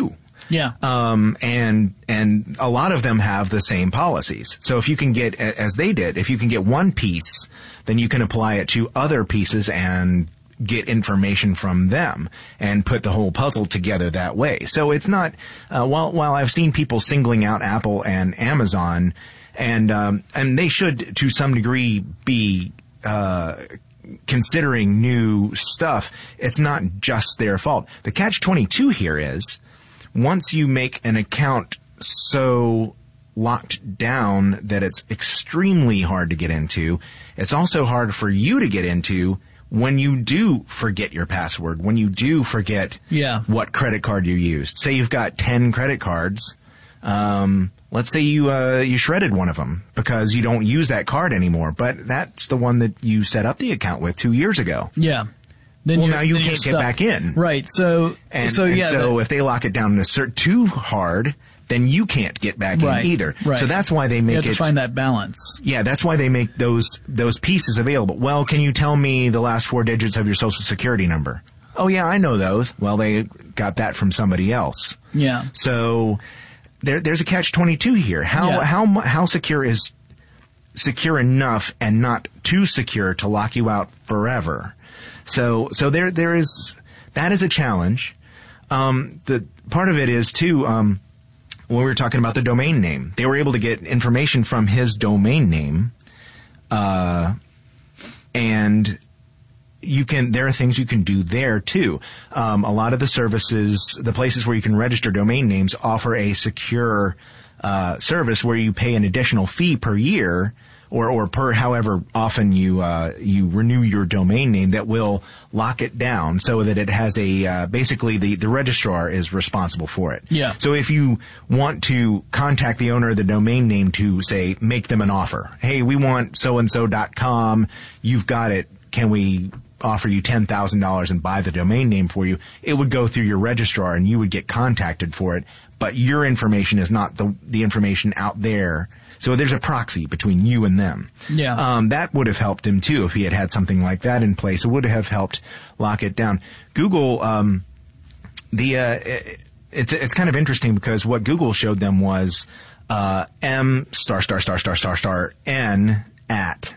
Yeah. Um, and, and a lot of them have the same policies. So if you can get, as they did, if you can get one piece, then you can apply it to other pieces and get information from them and put the whole puzzle together that way. So it's not, uh, while, while I've seen people singling out Apple and Amazon, and, um, and they should to some degree be, uh, considering new stuff, it's not just their fault. The catch twenty-two here is, once you make an account so locked down that it's extremely hard to get into, it's also hard for you to get into when you do forget your password, when you do forget yeah. what credit card you used. Say you've got ten credit cards. Um, let's say you uh, you shredded one of them because you don't use that card anymore, but that's the one that you set up the account with two years ago. Yeah. Then well, now you can't get back in. Right. So, and, so and yeah. So the, if they lock it down to cert too hard, then you can't get back right, in either. Right. So that's why they make you have it. to find that balance. Yeah, that's why they make those those pieces available. Well, can you tell me the last four digits of your Social Security number? Oh yeah, I know those. Well, they got that from somebody else. Yeah. So there, there's a catch twenty-two here. How yeah. how how secure is secure enough and not too secure to lock you out forever? So so there there is that is a challenge. Um, the part of it is too. Um, when we were talking about the domain name, they were able to get information from his domain name, uh, and you can. There are things you can do there too. Um, a lot of the services, the places where you can register domain names, offer a secure uh, service where you pay an additional fee per year. Or, or per however often you uh, you renew your domain name, that will lock it down so that it has a uh, basically the, the registrar is responsible for it. Yeah. So if you want to contact the owner of the domain name to say make them an offer, hey, we want so and so dot com, you've got it. Can we offer you ten thousand dollars and buy the domain name for you? It would go through your registrar and you would get contacted for it, but your information is not the the information out there. So there's a proxy between you and them. Yeah. Um, that would have helped him too if he had had something like that in place. It would have helped lock it down. Google, um, the uh, it's it's kind of interesting because what Google showed them was uh, M star star star star star star N at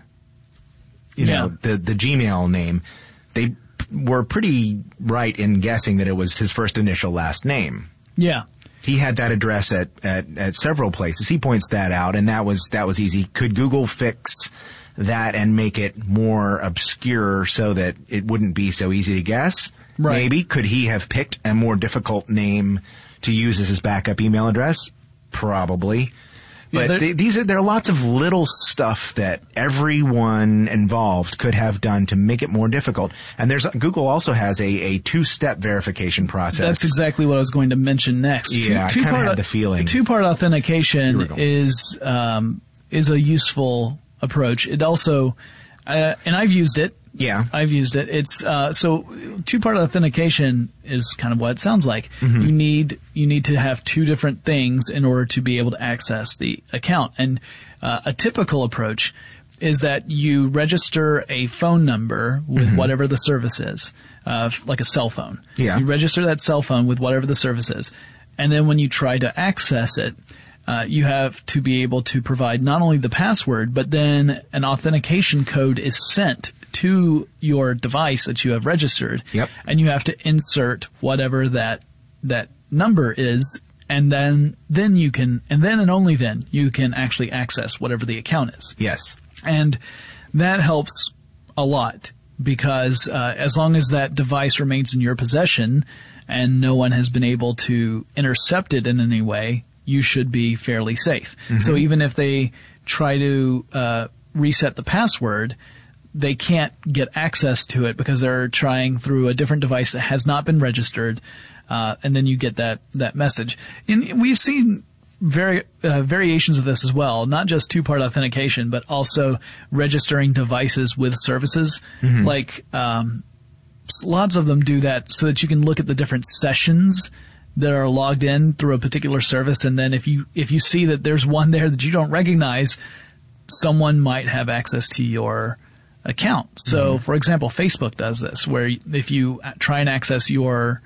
you yeah. know the the Gmail name. They were pretty right in guessing that it was his first initial last name. Yeah. He had that address at, at, at several places. He points that out, and that was that was easy. Could Google fix that and make it more obscure so that it wouldn't be so easy to guess? Right. Maybe. Could he have picked a more difficult name to use as his backup email address? Probably. Yeah, But th- these are there are lots of little stuff that everyone involved could have done to make it more difficult. And there's Google also has a, a two-step verification process. That's exactly what I was going to mention next. Yeah, two, I kind of part, had the feeling. Two-part authentication go. is um, is a useful approach. It also, uh, and I've used it. Yeah. I've used it. It's uh, so two-part authentication is kind of what it sounds like. Mm-hmm. You need you need to have two different things in order to be able to access the account. And uh, a typical approach is that you register a phone number with Mm-hmm. whatever the service is, uh, like a cell phone. Yeah. You register that cell phone with whatever the service is, and then when you try to access it, Uh, you have to be able to provide not only the password, but then an authentication code is sent to your device that you have registered. Yep. And you have to insert whatever that that number is, and then then you can, and then and only then you can actually access whatever the account is. Yes. And that helps a lot because uh, as long as that device remains in your possession and no one has been able to intercept it in any way, you should be fairly safe. Mm-hmm. So even if they try to uh, reset the password, they can't get access to it because they're trying through a different device that has not been registered, uh, and then you get that that message. And we've seen vari- uh, variations of this as well, not just two-part authentication, but also registering devices with services. Mm-hmm. Like um, lots of them do that so that you can look at the different sessions that are logged in through a particular service, and then if you if you see that there's one there that you don't recognize, someone might have access to your account. So, mm-hmm. for example, Facebook does this, where if you try and access your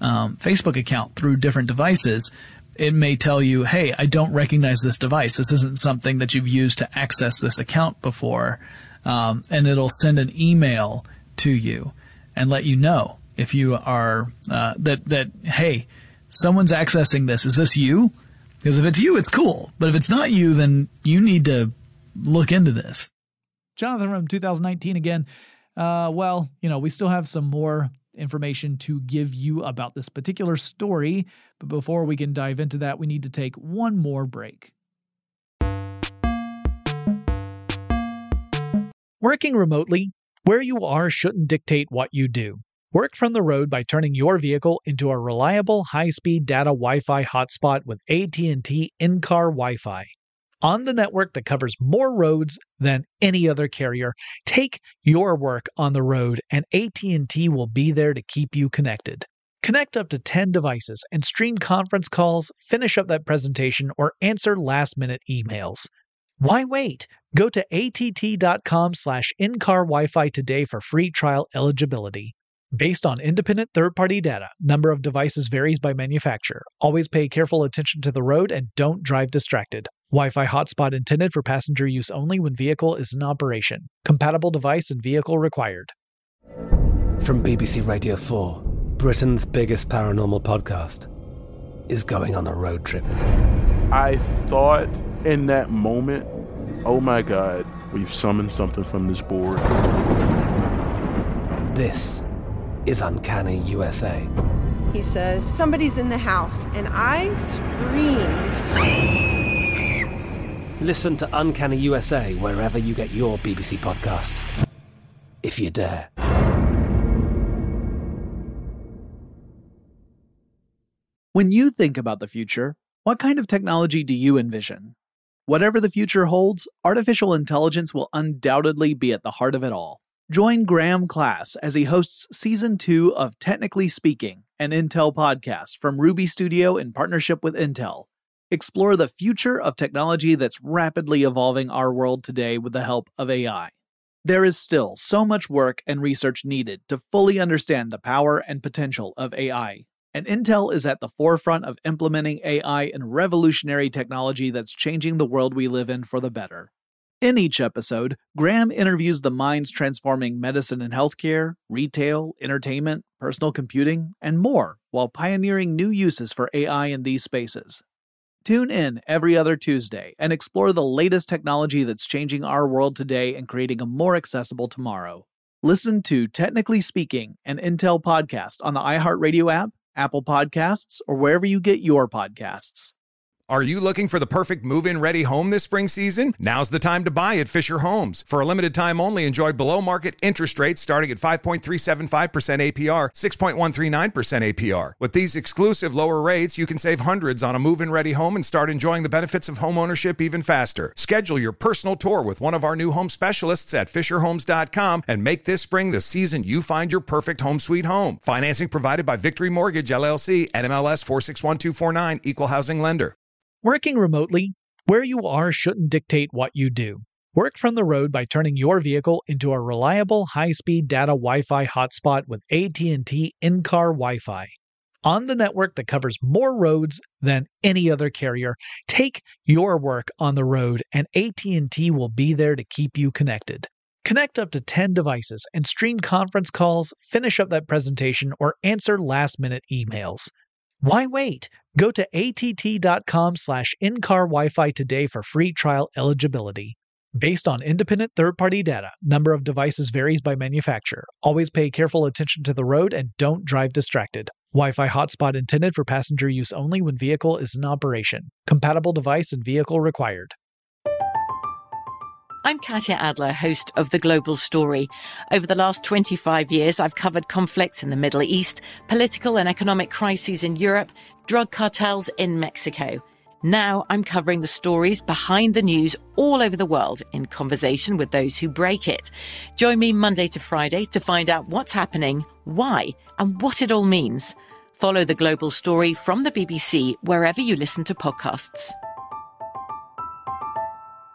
um, Facebook account through different devices, it may tell you, hey, I don't recognize this device. This isn't something that you've used to access this account before. Um, and it'll send an email to you and let you know if you are, uh, that, that, hey, someone's accessing this. Is this you? Because if it's you, it's cool. But if it's not you, then you need to look into this. Jonathan from two thousand nineteen again. Uh, well, you know, we still have some more information to give you about this particular story. But before we can dive into that, we need to take one more break. Working remotely, where you are shouldn't dictate what you do. Work from the road by turning your vehicle into a reliable high-speed data Wi-Fi hotspot with A T and T in-car Wi-Fi. On the network that covers more roads than any other carrier, take your work on the road and A T and T will be there to keep you connected. Connect up to ten devices and stream conference calls, finish up that presentation, or answer last-minute emails. Why wait? Go to att.com slash in-car Wi-Fi today for free trial eligibility. Based on independent third-party data, number of devices varies by manufacturer. Always pay careful attention to the road and don't drive distracted. Wi-Fi hotspot intended for passenger use only when vehicle is in operation. Compatible device and vehicle required. From B B C Radio four, Britain's biggest paranormal podcast is going on a road trip. I thought in that moment, oh my God, we've summoned something from this board. This is Uncanny U S A. He says, somebody's in the house, and I screamed. Listen to Uncanny U S A wherever you get your B B C podcasts, if you dare. When you think about the future, what kind of technology do you envision? Whatever the future holds, artificial intelligence will undoubtedly be at the heart of it all. Join Graham Class as he hosts Season two of Technically Speaking, an Intel podcast from Ruby Studio in partnership with Intel. Explore the future of technology that's rapidly evolving our world today with the help of A I. There is still so much work and research needed to fully understand the power and potential of A I, and Intel is at the forefront of implementing A I and revolutionary technology that's changing the world we live in for the better. In each episode, Graham interviews the minds transforming medicine and healthcare, retail, entertainment, personal computing, and more, while pioneering new uses for A I in these spaces. Tune in every other Tuesday and explore the latest technology that's changing our world today and creating a more accessible tomorrow. Listen to Technically Speaking, an Intel podcast on the iHeartRadio app, Apple Podcasts, or wherever you get your podcasts. Are you looking for the perfect move-in ready home this spring season? Now's the time to buy at Fisher Homes. For a limited time only, enjoy below-market interest rates starting at five point three seven five percent A P R, six point one three nine percent A P R. With these exclusive lower rates, you can save hundreds on a move-in ready home and start enjoying the benefits of homeownership even faster. Schedule your personal tour with one of our new home specialists at fisher homes dot com and make this spring the season you find your perfect home sweet home. Financing provided by Victory Mortgage, L L C, N M L S four six one two four nine, Equal Housing Lender. Working remotely, where you are shouldn't dictate what you do. Work from the road by turning your vehicle into a reliable high-speed data Wi-Fi hotspot with A T and T in-car Wi-Fi. On the network that covers more roads than any other carrier, take your work on the road and A T and T will be there to keep you connected. Connect up to ten devices and stream conference calls, finish up that presentation, or answer last-minute emails. Why wait? Go to att.com slash in-car Wi-Fi today for free trial eligibility. Based on independent third-party data, number of devices varies by manufacturer. Always pay careful attention to the road and don't drive distracted. Wi-Fi hotspot intended for passenger use only when vehicle is in operation. Compatible device and vehicle required. I'm Katya Adler, host of The Global Story. Over the last twenty-five years, I've covered conflicts in the Middle East, political and economic crises in Europe, drug cartels in Mexico. Now I'm covering the stories behind the news all over the world in conversation with those who break it. Join me Monday to Friday to find out what's happening, why, and what it all means. Follow The Global Story from the B B C wherever you listen to podcasts.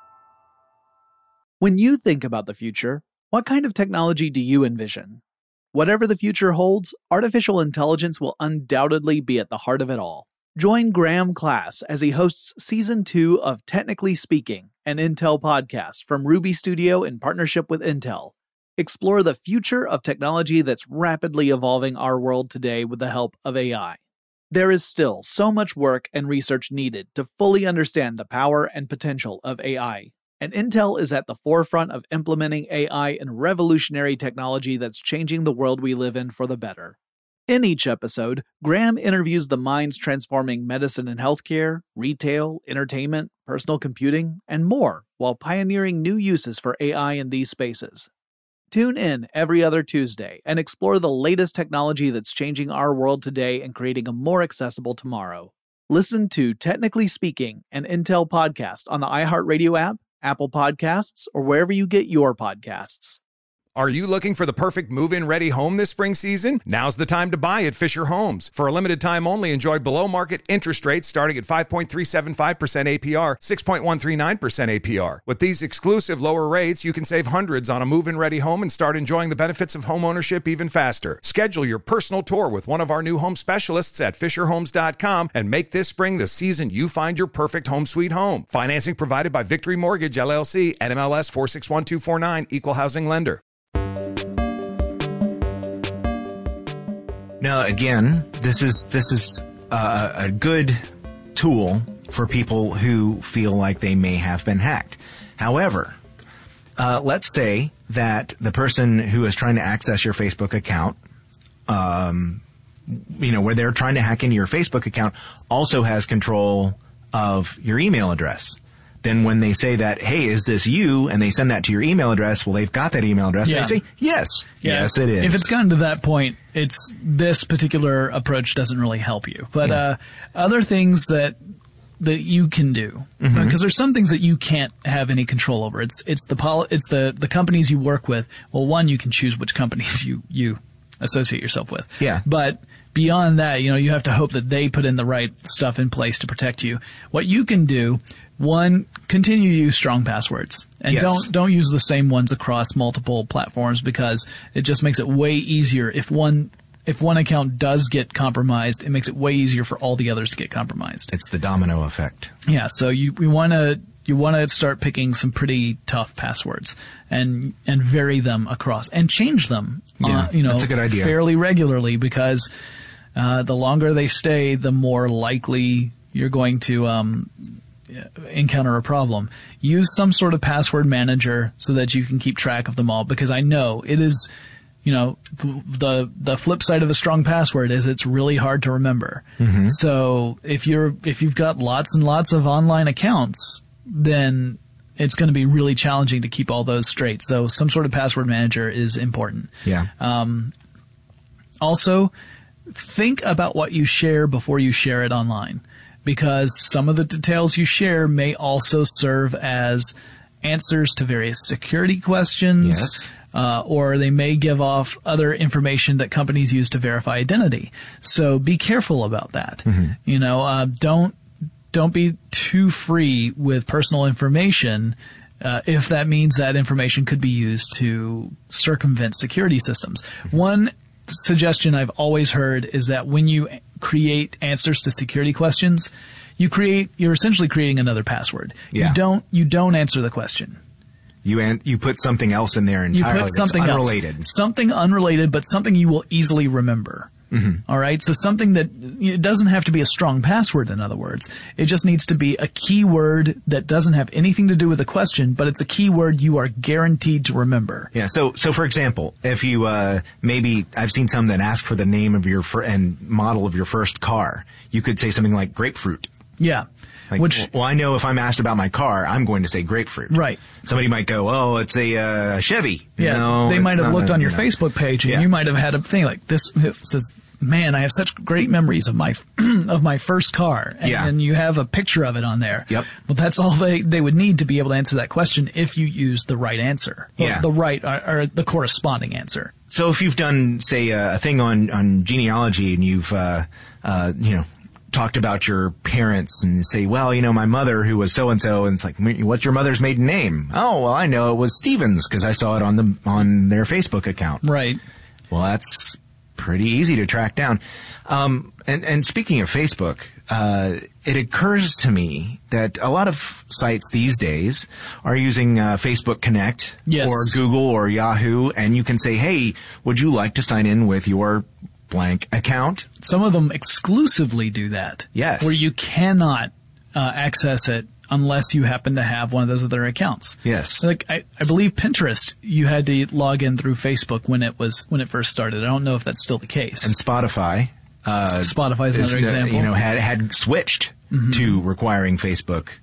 When you think about the future, what kind of technology do you envision? Whatever the future holds, artificial intelligence will undoubtedly be at the heart of it all. Join Graham Class as he hosts Season two of Technically Speaking, an Intel podcast from Ruby Studio in partnership with Intel. Explore the future of technology that's rapidly evolving our world today with the help of A I. There is still so much work and research needed to fully understand the power and potential of A I, and Intel is at the forefront of implementing A I in revolutionary technology that's changing the world we live in for the better. In each episode, Graham interviews the minds transforming medicine and healthcare, retail, entertainment, personal computing, and more, while pioneering new uses for A I in these spaces. Tune in every other Tuesday and explore the latest technology that's changing our world today and creating a more accessible tomorrow. Listen to Technically Speaking, an Intel podcast on the iHeartRadio app, Apple Podcasts, or wherever you get your podcasts. Are you looking for the perfect move-in ready home this spring season? Now's the time to buy at Fisher Homes. For a limited time only, enjoy below-market interest rates starting at five point three seven five percent A P R, six point one three nine percent A P R. With these exclusive lower rates, you can save hundreds on a move-in ready home and start enjoying the benefits of home ownership even faster. Schedule your personal tour with one of our new home specialists at fisher homes dot com and make this spring the season you find your perfect home sweet home. Financing provided by Victory Mortgage, L L C, N M L S four six one two four nine, Equal Housing Lender. Now, again, this is this is uh, a good tool for people who feel like they may have been hacked. However, uh, let's say that the person who is trying to access your Facebook account, um, you know, where they're trying to hack into your Facebook account, also has control of your email address. Then when they say that, hey, is this you? And they send that to your email address, well, they've got that email address. Yeah. They say, yes, yeah. yes, it is. If it's gotten to that point, it's this particular approach doesn't really help you. But yeah. uh, other things that that you can do, because mm-hmm. uh, there's some things that you can't have any control over. It's it's the poli- it's the, the companies you work with. Well, one, you can choose which companies you, you associate yourself with. Yeah. But beyond that, you know, you have to hope that they put in the right stuff in place to protect you. What you can do, one, continue to use strong passwords, and yes. don't don't use the same ones across multiple platforms, because it just makes it way easier. If one if one account does get compromised, it makes it way easier for all the others to get compromised. It's the domino effect. Yeah, so you we want to you want to start picking some pretty tough passwords and and vary them across and change them. Yeah, uh, you know, that's a good idea. Fairly regularly, because uh, the longer they stay, the more likely you're going to um, encounter a problem. Use some sort of password manager so that you can keep track of them all, because I know it is, you know, the the flip side of a strong password is it's really hard to remember. Mm-hmm. So if you're if you've got lots and lots of online accounts, then it's going to be really challenging to keep all those straight. So some sort of password manager is important. Yeah. Um, also, think about what you share before you share it online, because some of the details you share may also serve as answers to various security questions. Yes. Uh, or they may give off other information that companies use to verify identity. So be careful about that. Mm-hmm. You know, uh, don't don't be too free with personal information uh, if that means that information could be used to circumvent security systems. Mm-hmm. One suggestion I've always heard is that when you create answers to security questions, you create you're essentially creating another password. Yeah. You don't you don't answer the question. You an- you put something else in there entirely. You put something that's unrelated. else. Something unrelated, but something you will easily remember. Mm-hmm. All right? So something that it doesn't have to be a strong password, in other words. It just needs to be a keyword that doesn't have anything to do with the question, but it's a keyword you are guaranteed to remember. Yeah. So, so for example, if you uh, maybe I've seen some that ask for the name of your fir- and model of your first car. You could say something like grapefruit. Yeah. Like, Which, well, I know if I'm asked about my car, I'm going to say grapefruit. Right. Somebody might go, oh, it's a uh, Chevy. Yeah. No, they it's might have not looked a, on your you know. Facebook page, and Yeah. you might have had a thing like this. It says, "Man, I have such great memories of my of my first car," and, Yeah. and you have a picture of it on there. Yep. Well, that's all they they would need to be able to answer that question if you use the right answer. Or Yeah. the right or, or the corresponding answer. So if you've done, say, uh, a thing on, on genealogy and you've, uh, uh, you know, talked about your parents and say, well, you know, my mother who was so-and-so, and it's like, what's your mother's maiden name? Oh, well, I know it was Stevens because I saw it on the on their Facebook account. Right. Well, that's pretty easy to track down. Um, and, and speaking of Facebook, uh, it occurs to me that a lot of sites these days are using uh, Facebook Connect yes. or Google or Yahoo, and you can say, hey, would you like to sign in with your blank account? Some of them exclusively do that. Yes. Where you cannot uh, access it unless you happen to have one of those other accounts. Yes. Like I, I believe Pinterest, you had to log in through Facebook when it was when it first started. I don't know if that's still the case. And Spotify. Uh, Spotify is another is, example. You know, had had switched mm-hmm. to requiring Facebook.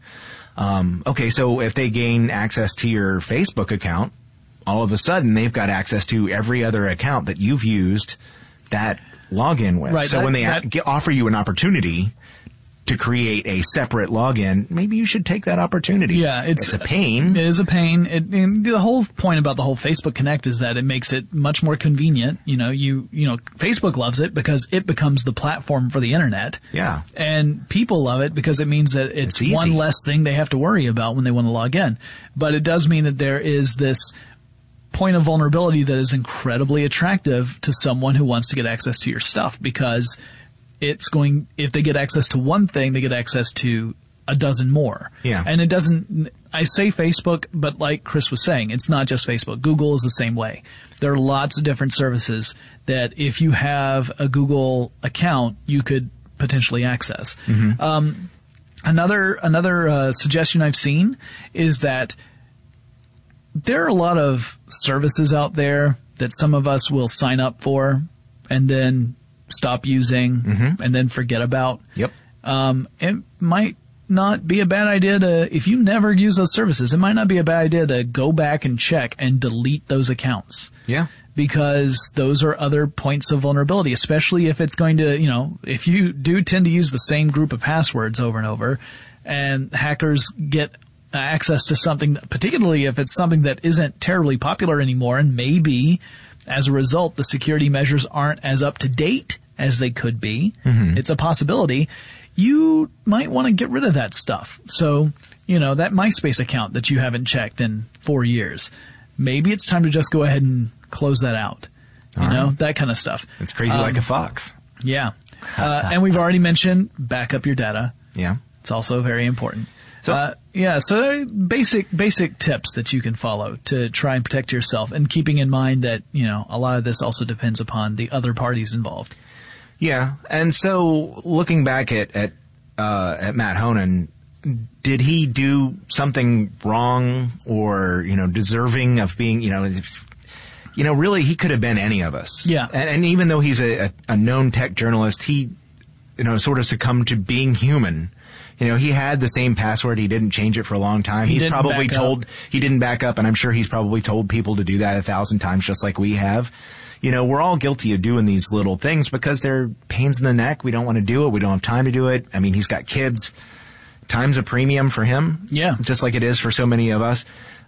Um, okay, so if they gain access to your Facebook account, all of a sudden they've got access to every other account that you've used that login with. Right, so that, when they that, a- offer you an opportunity to create a separate login, maybe you should take that opportunity. Yeah, it's, it's a pain. It is a pain. It, and the whole point about the whole Facebook Connect is that it makes it much more convenient. You know, you you know, Facebook loves it because it becomes the platform for the internet. Yeah. And people love it because it means that it's, it's one less thing they have to worry about when they want to log in. But it does mean that there is this point of vulnerability that is incredibly attractive to someone who wants to get access to your stuff, because it's going, if they get access to one thing, they get access to a dozen more. Yeah. And it doesn't, I say Facebook, but like Chris was saying, it's not just Facebook. Google is the same way. There are lots of different services that if you have a Google account, you could potentially access. Mm-hmm. Um, another, another uh, suggestion I've seen is that there are a lot of services out there that some of us will sign up for and then stop using mm-hmm. and then forget about. Yep. Um, it might not be a bad idea to, if you never use those services, it might not be a bad idea to go back and check and delete those accounts. Yeah. Because those are other points of vulnerability, especially if it's going to, you know, if you do tend to use the same group of passwords over and over and hackers get access to something, particularly if it's something that isn't terribly popular anymore, and maybe as a result the security measures aren't as up to date as they could be. Mm-hmm. It's a possibility. You might want to get rid of that stuff. So, you know, that MySpace account that you haven't checked in four years, maybe it's time to just go ahead and close that out. You All know, right. that kind of stuff. It's crazy um, like a fox. Yeah. Uh, and we've already mentioned back up your data. Yeah. It's also very important. So, uh, yeah, so basic basic tips that you can follow to try and protect yourself, and keeping in mind that, you know, a lot of this also depends upon the other parties involved. Yeah, and so looking back at at, uh, at Matt Honan, did he do something wrong or, you know, deserving of being, you know, if, you know, really he could have been any of us. Yeah. And, and even though he's a, a, a known tech journalist, he, you know, sort of succumbed to being human. You know, he had the same password. He didn't change it for a long time. He he's didn't probably back told up. he didn't back up, and I'm sure he's probably told people to do that a thousand times, just like we have. You know, we're all guilty of doing these little things because they're pains in the neck. We don't want to do it. We don't have time to do it. I mean, he's got kids. Time's a premium for him. Yeah. Just like it is for so many of us.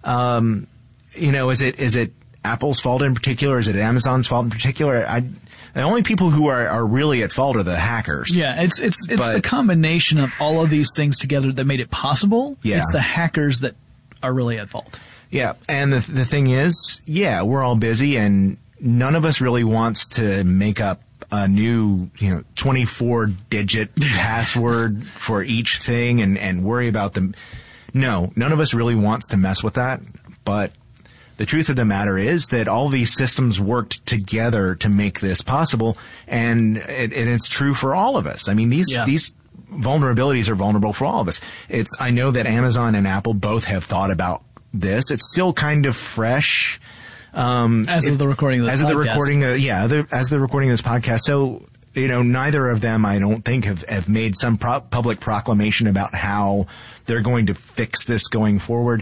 Um, you know, is it is it Apple's fault in particular? Is it Amazon's fault in particular? I The only people who are, are really at fault are the hackers. Yeah, it's it's it's But- the combination of all of these things together that made it possible. Yeah. It's the hackers that are really at fault. Yeah, and the the thing is, yeah, we're all busy, and none of us really wants to make up a new, you know, twenty-four digit password for each thing and, and worry about them. No, none of us really wants to mess with that, but the truth of the matter is that all these systems worked together to make this possible, and, it, and it's true for all of us. I mean, these Yeah. these vulnerabilities are vulnerable for all of us. It's I know that Amazon and Apple both have thought about this. It's still kind of fresh. Um, As of it- the recording of this as of the podcast. recording, uh, yeah, the, as the recording of this podcast. So, you know, neither of them, I don't think, have, have made some pro- public proclamation about how they're going to fix this going forward.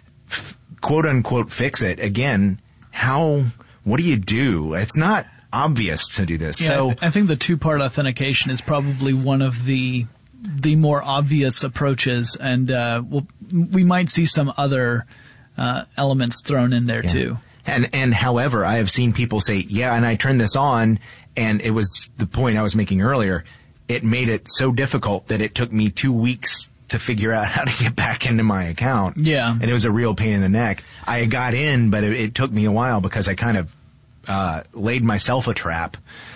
F- quote unquote, fix it. Again, how? What do you do? It's not obvious to do this. Yeah, so I, th- I think the two-part authentication is probably one of the the more obvious approaches, and uh, we'll, we might see some other uh, elements thrown in there Yeah. too. And and however, I have seen people say, yeah, and I turned this on, and it was the point I was making earlier. It made it so difficult that it took me two weeks to figure out how to get back into my account. Yeah. And it was a real pain in the neck. I got in, but it, it took me a while because I kind of uh, laid myself a trap.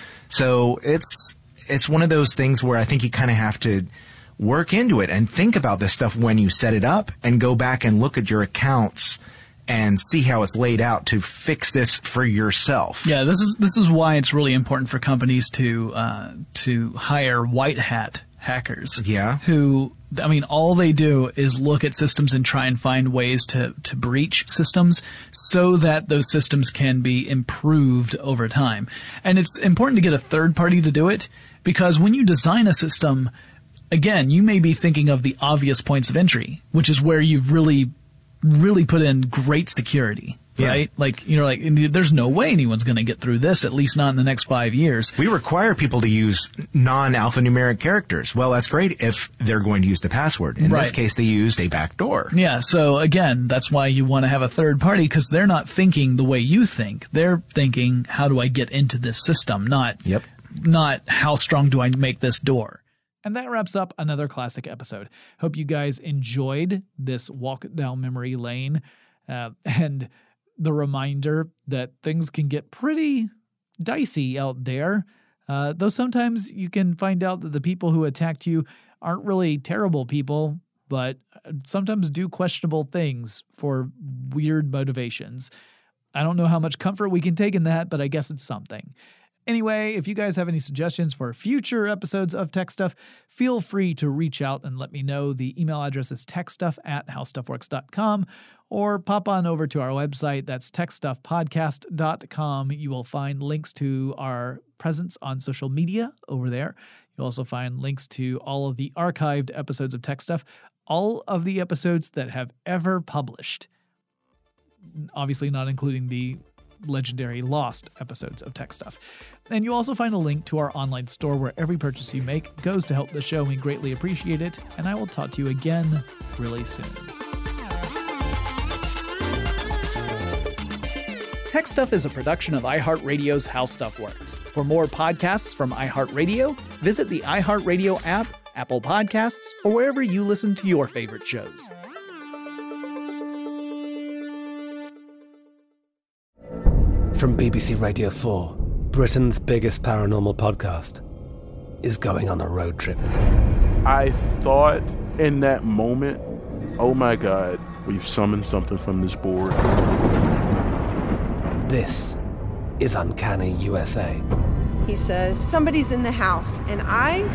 So it's it's one of those things where I think you kind of have to work into it and think about this stuff when you set it up, and go back and look at your accounts and see how it's laid out to fix this for yourself. Yeah, this is this is why it's really important for companies to uh, to hire white hat hackers. Yeah. Who, I mean, all they do is look at systems and try and find ways to, to breach systems so that those systems can be improved over time. And it's important to get a third party to do it, because when you design a system, again, you may be thinking of the obvious points of entry, which is where you've really really put in great security, right? Yeah. Like, you know, like, there's no way anyone's going to get through this, at least not in the next five years. We require people to use non-alphanumeric characters. Well, that's great if they're going to use the password. In right. this case, they used a backdoor. Yeah, so again, that's why you want to have a third party, because they're not thinking the way you think. They're thinking, how do I get into this system? Not, yep. not how strong do I make this door? And that wraps up another classic episode. Hope you guys enjoyed this walk down memory lane uh, and the reminder that things can get pretty dicey out there. Uh, though sometimes you can find out that the people who attacked you aren't really terrible people, but sometimes do questionable things for weird motivations. I don't know how much comfort we can take in that, but I guess it's something. Anyway, if you guys have any suggestions for future episodes of Tech Stuff, feel free to reach out and let me know. The email address is techstuff at howstuffworks dot com, or pop on over to our website. That's tech stuff podcast dot com. You will find links to our presence on social media over there. You'll also find links to all of the archived episodes of Tech Stuff, all of the episodes that have ever published. Obviously not including the legendary lost episodes of Tech Stuff. And you also find a link to our online store where every purchase you make goes to help the show. We greatly appreciate it, and I will talk to you again really soon. Tech Stuff is a production of iHeartRadio's How Stuff Works. For more podcasts from iHeartRadio, visit the iHeartRadio app, Apple Podcasts, or wherever you listen to your favorite shows. From B B C Radio four, Britain's biggest paranormal podcast is going on a road trip. I thought in that moment, oh my God, we've summoned something from this board. This is Uncanny U S A. He says, somebody's in the house, and I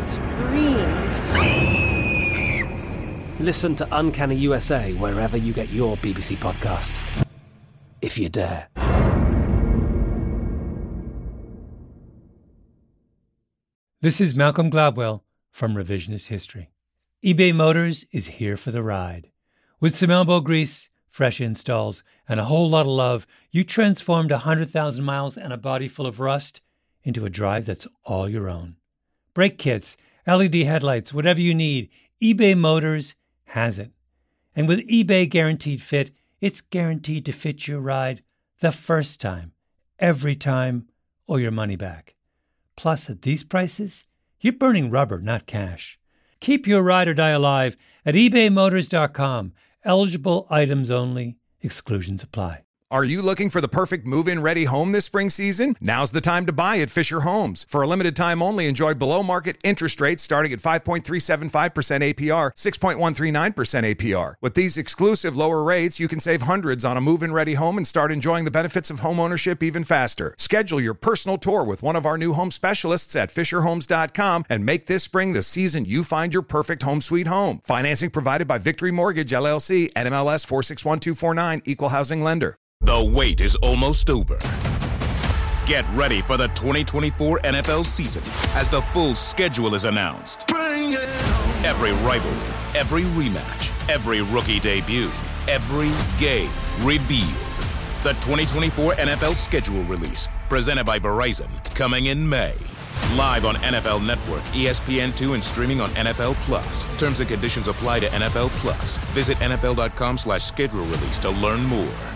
screamed. Listen to Uncanny U S A wherever you get your B B C podcasts, if you dare. This is Malcolm Gladwell from Revisionist History. eBay Motors is here for the ride. With some elbow grease, fresh installs, and a whole lot of love, you transformed one hundred thousand miles and a body full of rust into a drive that's all your own. Brake kits, L E D headlights, whatever you need, eBay Motors has it. And with eBay Guaranteed Fit, it's guaranteed to fit your ride the first time, every time, or your money back. Plus, at these prices, you're burning rubber, not cash. Keep your ride or die alive at ebay motors dot com. Eligible items only. Exclusions apply. Are you looking for the perfect move-in ready home this spring season? Now's the time to buy at Fisher Homes. For a limited time only, enjoy below-market interest rates starting at five point three seven five percent A P R, six point one three nine percent A P R. With these exclusive lower rates, you can save hundreds on a move-in ready home and start enjoying the benefits of home ownership even faster. Schedule your personal tour with one of our new home specialists at fisher homes dot com and make this spring the season you find your perfect home sweet home. Financing provided by Victory Mortgage, L L C, N M L S four six one two four nine, Equal Housing Lender. The wait is almost over. Get ready for the twenty twenty-four N F L season as the full schedule is announced. Bring it on. Every rivalry, every rematch, every rookie debut, every game revealed. The twenty twenty-four N F L schedule release, presented by Verizon, coming in May. Live on N F L Network, E S P N two, and streaming on N F L Plus. Terms and conditions apply to N F L Plus. Visit N F L dot com slash schedule release to learn more.